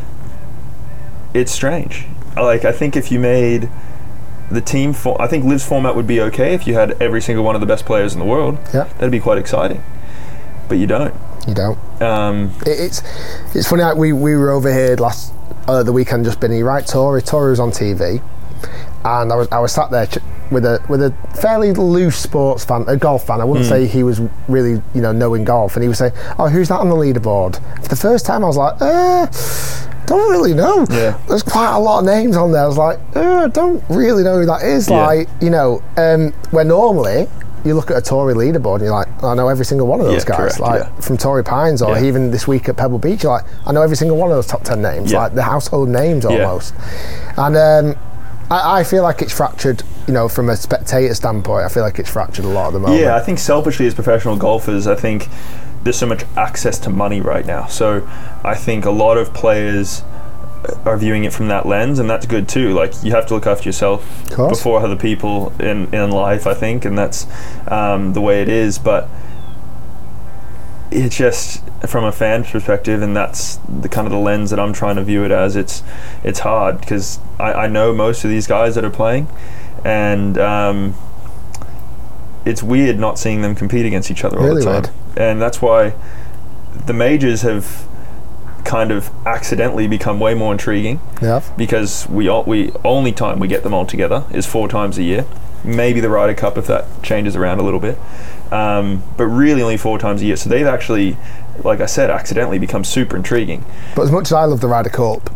it's strange. Like, I think if you made the team, for, I think Liv's format would be okay if you had every single one of the best players in the world. Yeah. That'd be quite exciting. But you don't. You don't. Um, it, it's it's funny. Like we we were over here last uh, the weekend. Just been here, right? Torrey Torrey was on T V, and I was I was sat there ch- with a with a fairly loose sports fan, a golf fan. I wouldn't mm. say he was really you know knowing golf, and he was saying, "Oh, who's that on the leaderboard?" For the first time, I was like, "Uh, don't really know." Yeah. There's quite a lot of names on there. I was like, uh, "I don't really know who that is." Yeah. Like you know, um, where normally. You look at a Torrey leaderboard and you're like, I know every single one of those yeah, guys. correct, like yeah. from Torrey Pines or yeah. even this week at Pebble Beach, you're like, I know every single one of those top ten names, yeah. like the household names almost. Yeah. And um, I, I feel like it's fractured, you know, from a spectator standpoint. I feel like it's fractured a lot at the moment. Yeah, I think selfishly as professional golfers, I think there's so much access to money right now. So I think a lot of players are viewing it from that lens, and that's good too. Like, you have to look after yourself before other people in, in life, I think, and that's um, the way it is. But it's just from a fan's perspective, and that's the kind of the lens that I'm trying to view it as. It's it's hard because I, I know most of these guys that are playing, and um, it's weird not seeing them compete against each other all really the time. Weird. And that's why the majors have kind of accidentally become way more intriguing. Yeah. Because we all, we only time we get them all together is four times a year. Maybe the Ryder Cup if that changes around a little bit, um, but really only four times a year. So they've actually, like I said, accidentally become super intriguing. But as much as I love the Ryder Cup,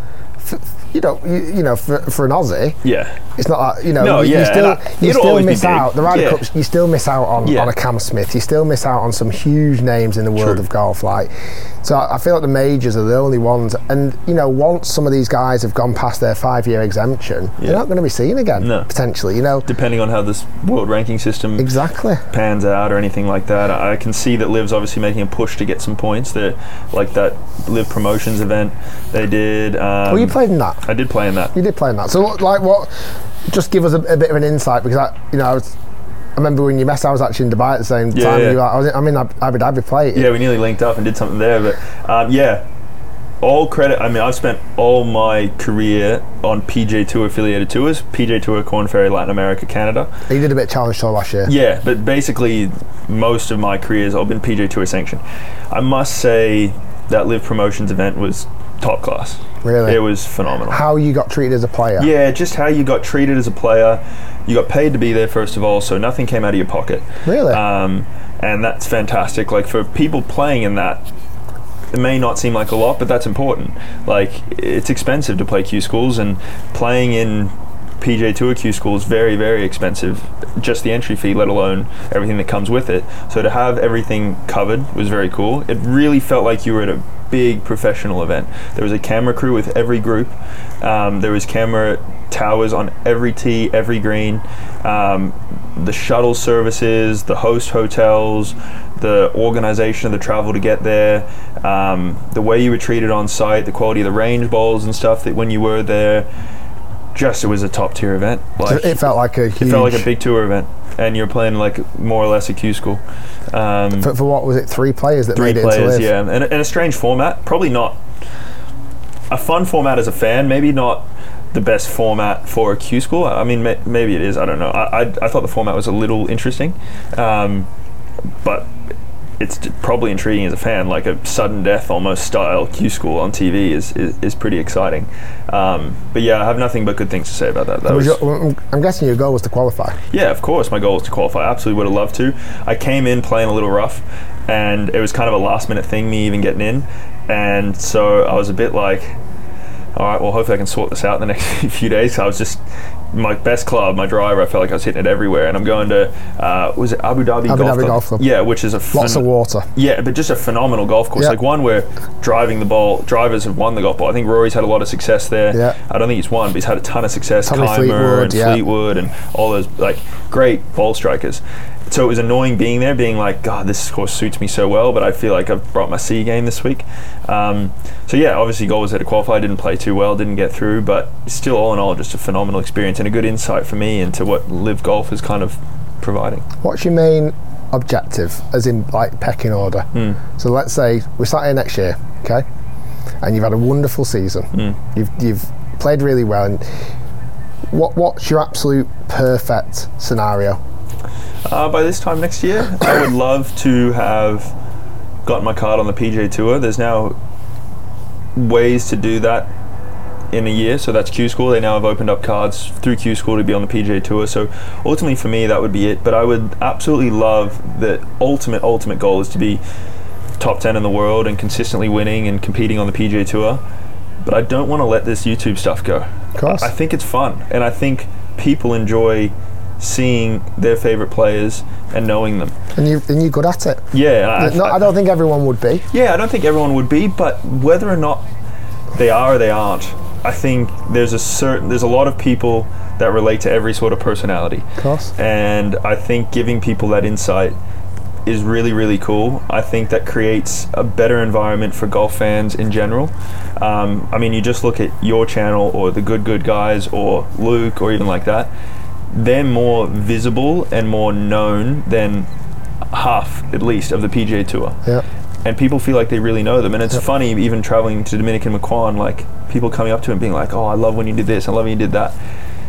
you know, you, you know, for, for an Aussie, yeah, it's not that, you know, no, you, yeah, you still, I, you still miss out. The Ryder yeah. Cups, you still miss out on, yeah. on a Cam Smith. You still miss out on some huge names in the world True. of golf. Like, so I feel like the majors are the only ones. And you know, once some of these guys have gone past their five-year exemption, yeah. they're not going to be seen again. No. Potentially, you know, depending on how this world ranking system exactly pans out or anything like that. I can see that Liv's obviously making a push to get some points. They're like that Liv Promotions event they did. Um, oh, you played in that? I did play in that. You did play in that. So, like, what? Just give us a, a bit of an insight, because I, you know, I, was, I remember when you messed. I was actually in Dubai at the same yeah, time. Yeah. You were, I was. In, I'm in Abu Dhabi playing. Yeah, we nearly linked up and did something there. But um, yeah, all credit. I mean, I've spent all my career on P G A Tour affiliated tours. P G A Tour, Korn Ferry, Latin America, Canada. You did a bit of Challenge Tour last year. Yeah, but basically most of my career has all been P G A Tour sanctioned. I must say that Liv Promotions event was top class. Really? It was phenomenal. How you got treated as a player? Yeah, just how you got treated as a player. You got paid to be there, first of all, so nothing came out of your pocket. Really? Um, and that's fantastic. Like, for people playing in that, it may not seem like a lot, but that's important. Like, it's expensive to play Q schools, and playing in P G A Tour Q school is very, very expensive. Just the entry fee, let alone everything that comes with it. So to have everything covered was very cool. It really felt like you were at a big professional event. There was a camera crew with every group. Um, there was camera towers on every tee, every green. Um, the shuttle services, the host hotels, the organization of the travel to get there, um, the way you were treated on site, the quality of the range balls and stuff that when you were there. Just it was a top tier event. Like, it felt like a huge, it felt like a big tour event, and you're playing like more or less a Q school. Um, for, for what was it? Three players that three made players, it into Liv. yeah, and, and a strange format. Probably not a fun format as a fan. Maybe not the best format for a Q school. I mean, may, maybe it is. I don't know. I, I I thought the format was a little interesting, um, but. It's probably intriguing as a fan. Like a sudden death almost style Q school on T V is is, is pretty exciting. Um, but yeah, I have nothing but good things to say about that. that was was your, I'm guessing your goal was to qualify. Yeah, of course, my goal was to qualify. I absolutely would have loved to. I came in playing a little rough, and it was kind of a last minute thing, me even getting in. And so I was a bit like, all right, well, hopefully I can sort this out in the next few days. So I was just, my best club, my driver, I felt like I was hitting it everywhere. And I'm going to, uh, was it Abu Dhabi, Abu Golf, Dhabi Club? Golf Club? Yeah, which is a Lots phen- of water. Yeah, but just a phenomenal golf course. Yeah. Like one where driving the ball, drivers have won the golf ball. I think Rory's had a lot of success there. Yeah. I don't think he's won, but he's had a ton of success. Tommy Keimer Fleetwood, and yeah. Fleetwood and all those like great ball strikers. So it was annoying being there, being like, God, this course suits me so well, but I feel like I've brought my C game this week. Um, so yeah, obviously goal was there to qualify. Didn't play too well, didn't get through, but still, all in all, just a phenomenal experience and a good insight for me into what Liv Golf is kind of providing. What's your main objective, as in like pecking order? Hmm. So let's say we start here next year, okay, and you've had a wonderful season. Hmm. You've you've played really well. And what what's your absolute perfect scenario? Uh, by this time next year, I would love to have gotten my card on the P G A Tour. There's now ways to do that in a year, so that's Q School. They now have opened up cards through Q School to be on the P G A Tour. So ultimately for me, that would be it. But I would absolutely love, the ultimate, ultimate goal is to be top ten in the world and consistently winning and competing on the P G A Tour. But I don't want to let this YouTube stuff go. Of course. I think it's fun, and I think people enjoy seeing their favourite players and knowing them. And, you, and you're good at it. Yeah. I, no, I don't think everyone would be. Yeah, I don't think everyone would be, but whether or not they are or they aren't, I think there's a certain, there's a lot of people that relate to every sort of personality. Of course. And I think giving people that insight is really, really cool. I think that creates a better environment for golf fans in general. Um, I mean, you just look at your channel or the Good Good Guys or Luke or even like that. They're more visible and more known than half, at least, of the P G A Tour. Yeah. And people feel like they really know them. And it's yep. funny, even traveling to Dominican Maquon, like people coming up to him being like, oh, I love when you did this, I love when you did that.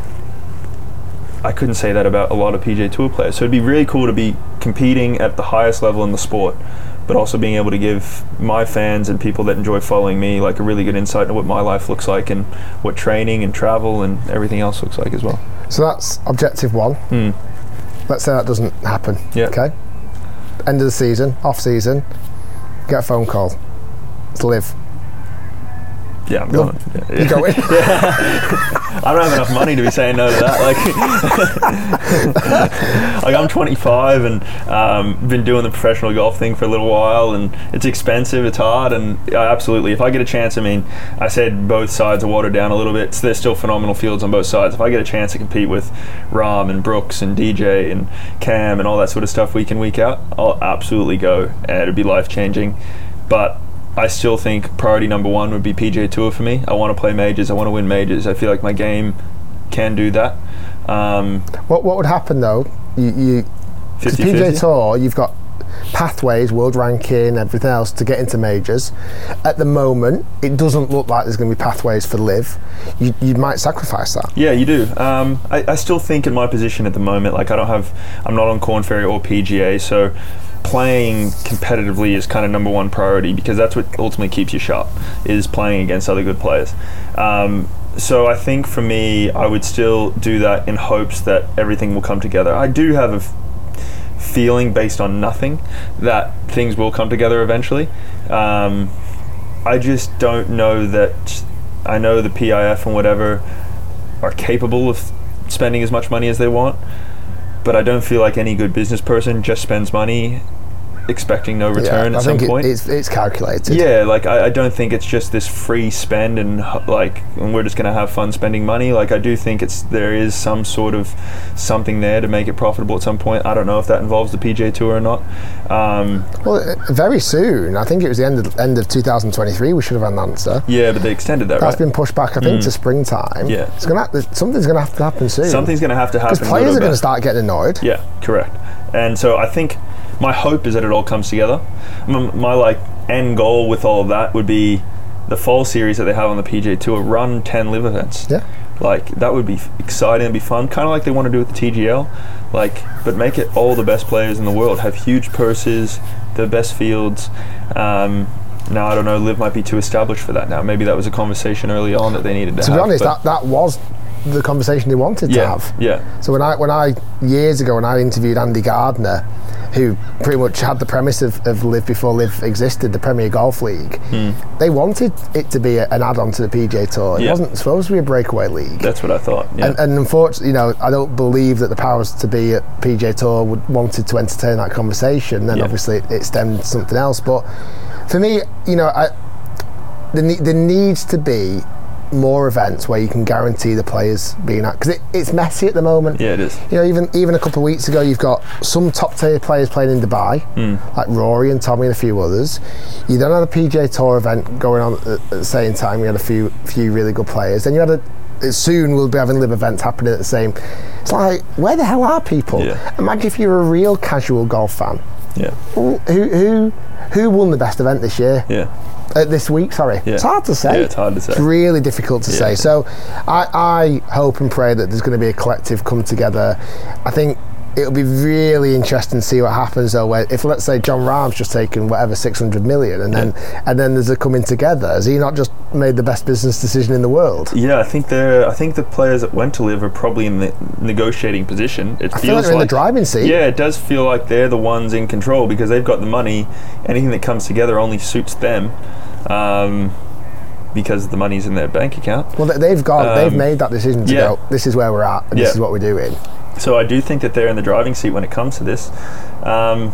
I couldn't say that about a lot of P G A Tour players. So it'd be really cool to be competing at the highest level in the sport, but also being able to give my fans and people that enjoy following me like a really good insight into what my life looks like and what training and travel and everything else looks like as well. So that's objective one. Mm. Let's say that doesn't happen. Yeah. Okay. End of the season, off season, get a phone call. It's Liv. Yeah, I'm going. Yeah, yeah. You going? Yeah. I don't have enough money to be saying no to that. Like, like I'm twenty-five and um, been doing the professional golf thing for a little while, and it's expensive, it's hard, and uh, absolutely, if I get a chance, I mean, I said both sides are watered down a little bit. So there's still phenomenal fields on both sides. If I get a chance to compete with Rahm and Brooks and D J and Cam and all that sort of stuff week in, week out, I'll absolutely go, and it'd be life changing. But I still think priority number one would be P G A Tour for me. I want to play majors. I want to win majors. I feel like my game can do that. Um, what what would happen though? You, you P G A Tour, you've got pathways, world ranking, everything else to get into majors. At the moment, it doesn't look like there's going to be pathways for Live. You, you might sacrifice that. Yeah, you do. Um, I, I still think in my position at the moment, like I don't have, I'm not on Korn Ferry or P G A, so playing competitively is kind of number one priority, because that's what ultimately keeps you sharp, is playing against other good players. Um, so I think for me, I would still do that in hopes that everything will come together. I do have a f- feeling based on nothing that things will come together eventually. Um, I just don't know that, I know the P I F and whatever are capable of spending as much money as they want, but I don't feel like any good business person just spends money expecting no return yeah, at I think some it, point. It's, it's calculated. Yeah, like I, I don't think it's just this free spend and like and we're just going to have fun spending money. Like I do think it's there is some sort of something there to make it profitable at some point. I don't know if that involves the P G A Tour or not. Um, well, very soon. I think it was the end of end of two thousand twenty-three. We should have had an answer. Yeah, but they extended that. That's right? been pushed back, I think, mm. to springtime. Yeah, it's gonna ha- something's going to have to happen soon. Something's going to have to happen because players are going to start getting annoyed. Yeah, correct. And so I think my hope is that it all comes together. My, my like end goal with all of that would be the fall series that they have on the P G A Tour, run ten live events. Yeah. Like that would be exciting and be fun, kind of like they want to do with the T G L. Like, but make it all the best players in the world, have huge purses, the best fields. Um, now I don't know, Live might be too established for that now. Maybe that was a conversation early on that they needed to, to have. To be honest, that, that was the conversation they wanted yeah, to have. Yeah. So when I when I years ago when I interviewed Andy Gardner, who pretty much had the premise of, of Live before Live existed, the Premier Golf League, mm. they wanted it to be a, an add-on to the P G A Tour. It yeah. wasn't supposed to be a breakaway league. That's what I thought. Yeah. And, and unfortunately, you know, I don't believe that the powers to be at P G A Tour would wanted to entertain that conversation. Then yeah. obviously it, it stemmed something else. But for me, you know, I, there, there needs to be more events where you can guarantee the players being at, because it, it's messy at the moment. Yeah, it is. You know, even even a couple of weeks ago, you've got some top tier players playing in Dubai, mm. like Rory and Tommy and a few others. You then had a P G A Tour event going on at, at the same time. You had a few few really good players. Then you had a soon we'll be having live events happening at the same. It's like, where the hell are people? Yeah. Imagine if you're a real casual golf fan. Yeah. Who who who won the best event this year? Yeah. Uh, this week, sorry. Yeah. It's hard to say. Yeah, it's hard to say. It's really difficult to yeah. say. So I, I hope and pray that there's going to be a collective come together. I think it'll be really interesting to see what happens though, where if let's say Jon Rahm's just taken whatever six hundred million and then yeah. and then there's a coming together, has he not just made the best business decision in the world? Yeah, I think they're I think the players that went to Live are probably in the negotiating position. It I feels feel like they're like, in the driving seat. Yeah, it does feel like they're the ones in control because they've got the money. Anything that comes together only suits them. Um, because the money's in their bank account. Well, they've got, um, they've made that decision to yeah. go, this is where we're at, and yeah. this is what we're doing. So I do think that they're in the driving seat when it comes to this. Um,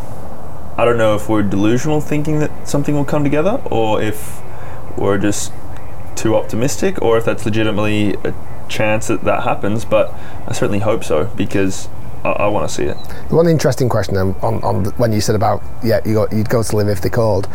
I don't know if we're delusional thinking that something will come together, or if we're just too optimistic, or if that's legitimately a chance that that happens, but I certainly hope so, because I, I want to see it. One interesting question on, on, on the, when you said about, yeah, you got, you'd go to Live if they called.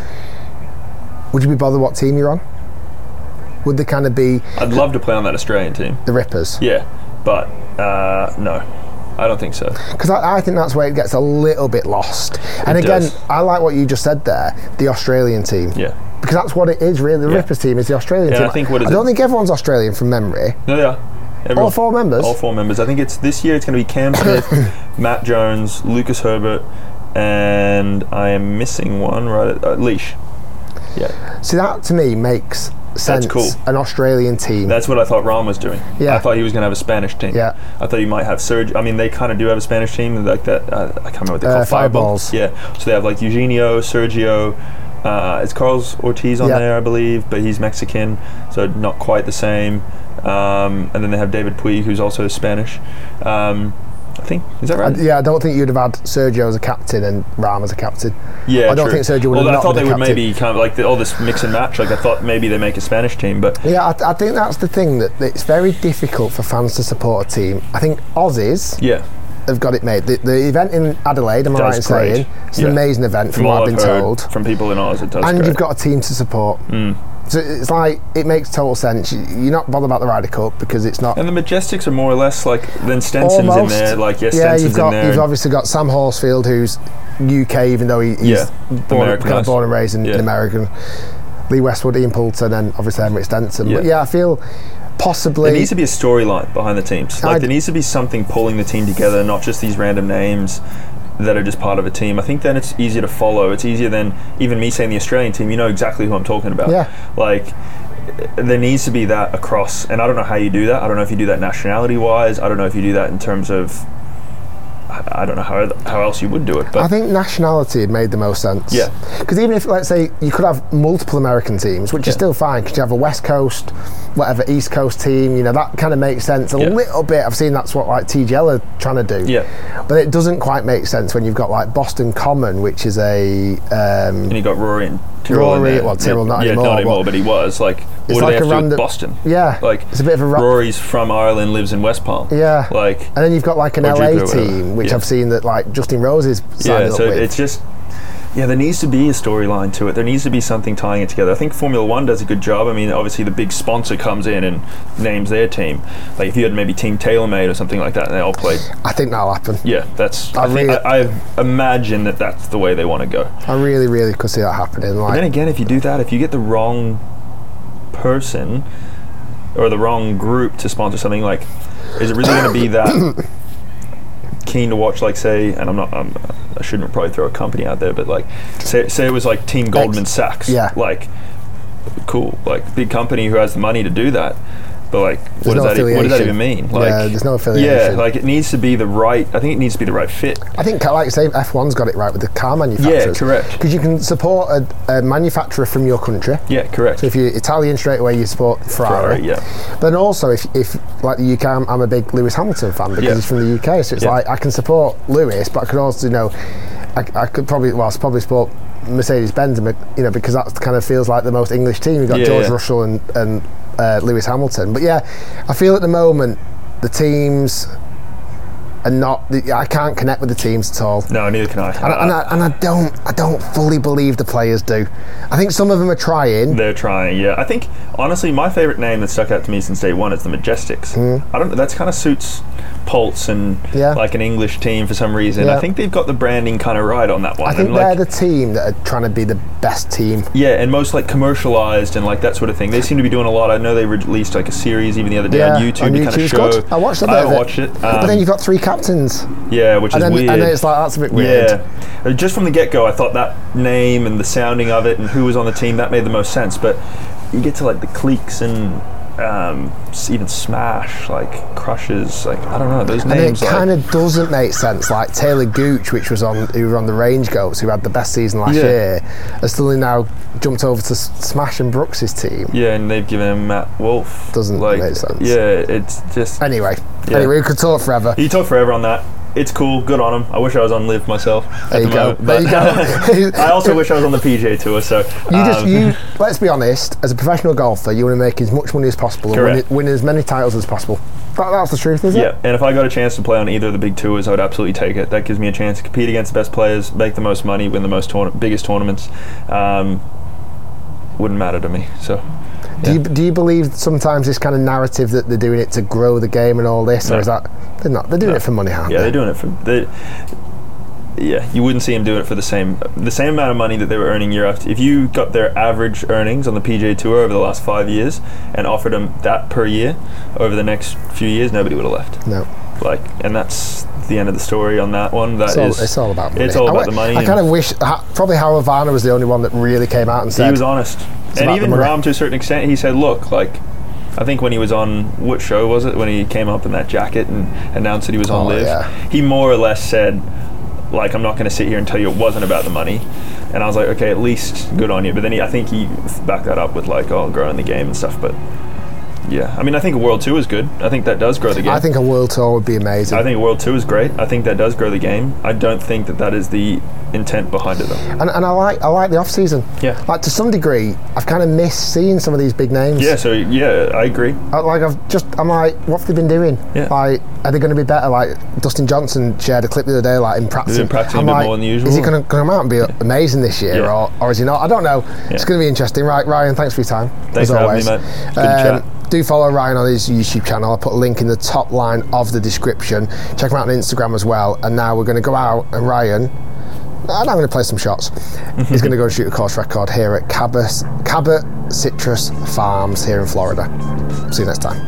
Would you be bothered what team you're on? Would they kind of be... I'd love to play on that Australian team. The Rippers? Yeah, but uh, no, I don't think so. Because I, I think that's where it gets a little bit lost. And it again, does. I like what you just said there, the Australian team. Yeah. Because that's what it is, really. The yeah. Rippers team is the Australian yeah, team. I think what is I don't it? think everyone's Australian from memory. No, they are. Everyone, all four members? All four members. I think it's this year it's going to be Cam Smith, Matt Jones, Lucas Herbert, and I am missing one, right at uh, Leash. Yeah. See, that to me makes sense. That's cool. An Australian team. That's what I thought Rahm was doing. Yeah. I thought he was going to have a Spanish team. Yeah. I thought you might have Sergio. I mean, they kind of do have a Spanish team, like that. Uh, I can't remember what they call uh, it. Fireballs. Yeah. So they have like Eugenio, Sergio, Uh, it's Carlos Ortiz on yeah. there, I believe, but he's Mexican, so not quite the same. Um, and then they have David Puig, who's also Spanish. Um, I think, is that right? I, yeah, I don't think you'd have had Sergio as a captain and Ram as a captain. Yeah, I don't true. think Sergio would well, have I not thought been they a would captain. maybe kind of like the, all this mix and match. Like I thought maybe they make a Spanish team, but yeah, I, I think that's the thing, that it's very difficult for fans to support a team. I think Aussies yeah. have got it made. The, the event in Adelaide, am I right in great. saying? It's an Yeah. amazing event from, From what all I've been heard told. from people in Oz, it does And great. you've got a team to support. Mm. So it's like, it makes total sense. You- You're not bothered about the Ryder Cup because it's not. And the Majestics are more or less like, then Stenson's Almost. in there. Like, yeah, yeah, Stenson's you've got in there. you've obviously got Sam Horsfield, who's U K, even though he, he's Yeah, born, Americanised. kind of born and raised in, Yeah. in America. Lee Westwood, Ian Poulter, and then obviously Henrik Stenson. Yeah. But yeah, I feel possibly There needs to be a storyline behind the teams. Like I'd- there needs to be something pulling the team together, not just these random names that are just part of a team. I think then it's easier to follow. It's easier than even me saying the Australian team. You know exactly who I'm talking about. Yeah. Like there needs to be that across, and I don't know how you do that. I don't know if you do that nationality wise. I don't know if you do that in terms of. I I don't know how how else you would do it, but I think nationality had made the most sense. Yeah. Because even if, let's say, you could have multiple American teams, which Yeah. is still fine, because you have a West Coast, whatever, East Coast team, you know, that kind of makes sense a Yeah. little bit. I've seen that's what, like, T G L are trying to do. Yeah. But it doesn't quite make sense when you've got, like, Boston Common, which is a... Um, and you got Rory and Tyrrell. in Rory- there. well, Tyrrell not yeah, anymore, not anymore, but but he was like. it's What do like they have a to do random- with Boston? yeah. Like it's a bit of a... Ra- Rory's from Ireland, lives in West Palm. yeah. Like. And then you've got, like, an or L A Jupiter, whatever. team, which Yeah. I've seen that, like, Justin Rose is signing Yeah, up so with. it's just, yeah, there needs to be a storyline to it. There needs to be something tying it together. I think Formula One does a good job. I mean, obviously the big sponsor comes in and names their team. Like if you had maybe Team TaylorMade or something like that, and they all played. I think that'll happen. Yeah, that's. I I, think, really- I, I imagine that that's the way they want to go. I really, really could see that happening. Like, But then again, if you do that, if you get the wrong person or the wrong group to sponsor something, like, is it really going to be that keen to watch? Like, say, and I'm not, I'm, I shouldn't probably throw a company out there, but like, say, say it was like Team Goldman Sachs. Yeah. Like, cool, like big company who has the money to do that. But like, what no does that? E- what does that affiliation. even mean? Like, Yeah, there's no affiliation. Yeah, like it needs to be the right. I think it needs to be the right fit. I think, like you say, F one's got it right with the car manufacturers. Yeah, correct. Because you can support a, a manufacturer from your country. Yeah, correct. So if you're Italian, straight away you support Ferrari. Ferrari, yeah. But then also, if, if like the U K, I'm, I'm a big Lewis Hamilton fan because Yeah. he's from the U K. So it's Yeah. like I can support Lewis, but I could also, you know, I, I could probably, well, I probably support Mercedes-Benz, you know, because that kind of feels like the most English team. You've got Yeah, George yeah. Russell and, and uh, Lewis Hamilton. But yeah, I feel at the moment the teams are not. The, I can't connect with the teams at all. No, neither can I. And, I, and, I, and I don't, I don't fully believe the players do. I think some of them are trying. They're trying, yeah. I think honestly, my favourite name that stuck out to me since day one is the Majestics. I don't. That's kind of suits Pulse and Mm. Yeah. like an English team for some reason. Yeah. I think they've got the branding kind of right on that one. I think and they're like, the team that are trying to be the best team. yeah, and most like commercialized and like that sort of thing. They seem to be doing a lot. I know they released like a series even the other day on YouTube to kind of it's show. good. I watched a bit I of it. watched it. but um, then you've got three captains. Yeah, which and is then, weird. And then it's like, that's a bit weird. Yeah, Uh, just from the get-go, I thought that name and the sounding of it and who was on the team, that made the most sense. But you get to like the cliques and um, s- even Smash, like Crushes, like I don't know those And names. it like, kind of doesn't make sense. Like Taylor Gooch, which was on, who were on the Range Goats, who had the best season last Yeah. year, has suddenly now jumped over to S- Smash and Brooks' team. yeah, and they've given him Matt Wolf. Doesn't like, make sense. Yeah, it's just. Anyway, Yeah. anyway, we could talk forever. You talk forever on that. It's cool. Good on him. I wish I was on Live myself. at There you the go. moment, There you but go. I also wish I was on the P G A Tour. So You just, um, you. Let's be honest. As a professional golfer, you want to make as much money as possible and win, Correct. win as many titles as possible. That, that's the truth, isn't Yeah, it? and if I got a chance to play on either of the big tours, I would absolutely take it. That gives me a chance to compete against the best players, make the most money, win the most tourna- biggest tournaments. Um, wouldn't matter to me. So, Do yeah. you do you believe sometimes this kind of narrative that they're doing it to grow the game and all this, No. or is that they're not? They're doing No. it for money, aren't yeah, they? they're doing it for they. Yeah, you wouldn't see them doing it for the same the same amount of money that they were earning year after. If you got their average earnings on the P G A Tour over the last five years and offered them that per year over the next few years, nobody would have left. No. Like, and that's the end of the story on that one. That It's all, is, it's all about money. It's all I about w- the money. I and- kind of wish, ha- probably Howard Varner was the only one that really came out and said, he was honest, and about even the money. Rahm to a certain extent. He said, "Look, like, I think when he was on what show was it when he came up in that jacket and announced that he was on Oh, Live, yeah. he more or less said, like, I'm not going to sit here and tell you it wasn't about the money. And I was like, okay, at least good on you. But then he, I think he backed that up with like, oh, growing the game and stuff. But yeah, I mean, I think a World Tour is good. I think that does grow the game. I think a World Tour would be amazing. I think a World Tour is great. I think that does grow the game. I don't think that that is the intent behind it, though. And, and I like I like the off season. Yeah. Like, to some degree, I've kind of missed seeing some of these big names. Yeah. So yeah, I agree. I, like I've just, I'm like, what have they been doing? Yeah. Like, are they going to be better? Like, Dustin Johnson shared a clip the other day, like in practice. He's been practicing I'm a bit like, more than usual. Is he going to come out and be yeah. amazing this year, yeah. or, or is he not? I don't know. Yeah. It's going to be interesting. Right, Ryan, thanks for your time. Thanks as for always. having me, mate. Good um, chat. Do follow Ryan on his YouTube channel. I'll put a link in the top line of the description. Check him out on Instagram as well. And now we're going to go out, and Ryan, and I'm going to play some shots. He's going to go and shoot a course record here at Cabot, Cabot Citrus Farms here in Florida. See you next time.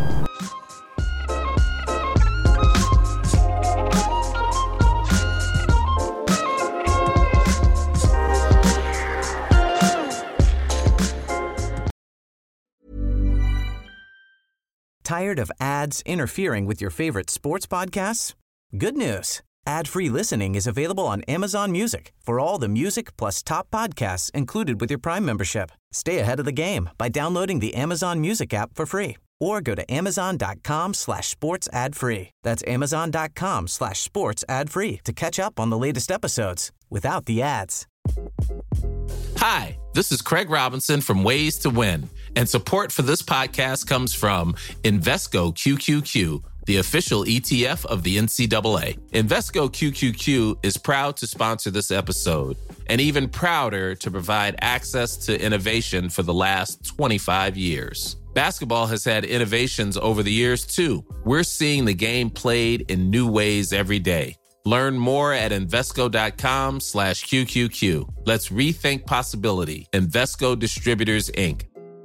Tired of ads interfering with your favorite sports podcasts? Good news. Ad-free listening is available on Amazon Music for all the music plus top podcasts included with your Prime membership. Stay ahead of the game by downloading the Amazon Music app for free or go to amazon.com slash sports ad free. That's amazon.com slash sports ad free to catch up on the latest episodes without the ads. Hi, this is Craig Robinson from Ways to Win, and support for this podcast comes from Invesco Q Q Q, the official E T F of the N C double A. Invesco Q Q Q is proud to sponsor this episode, and even prouder to provide access to innovation for the last twenty-five years. Basketball has had innovations over the years, too. We're seeing the game played in new ways every day. Learn more at Invesco.com slash QQQ. Let's rethink possibility. Invesco Distributors, Incorporated.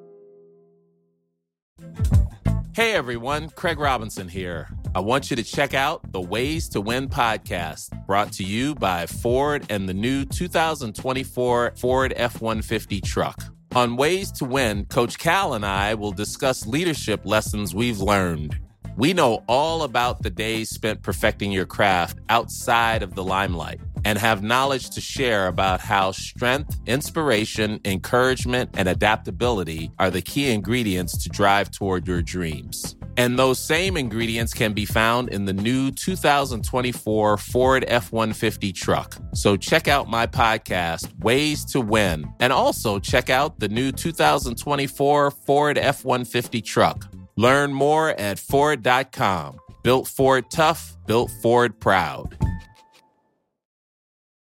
Hey everyone, Craig Robinson here. I want you to check out the Ways to Win podcast, brought to you by Ford and the new two thousand twenty-four Ford F one fifty truck. On Ways to Win, Coach Cal and I will discuss leadership lessons we've learned. We know all about the days spent perfecting your craft outside of the limelight and have knowledge to share about how strength, inspiration, encouragement, and adaptability are the key ingredients to drive toward your dreams. And those same ingredients can be found in the new two thousand twenty-four Ford F one fifty truck. So check out my podcast, Ways to Win, and also check out the new two thousand twenty-four Ford F one fifty truck. Learn more at Ford dot com. Built Ford tough, built Ford proud.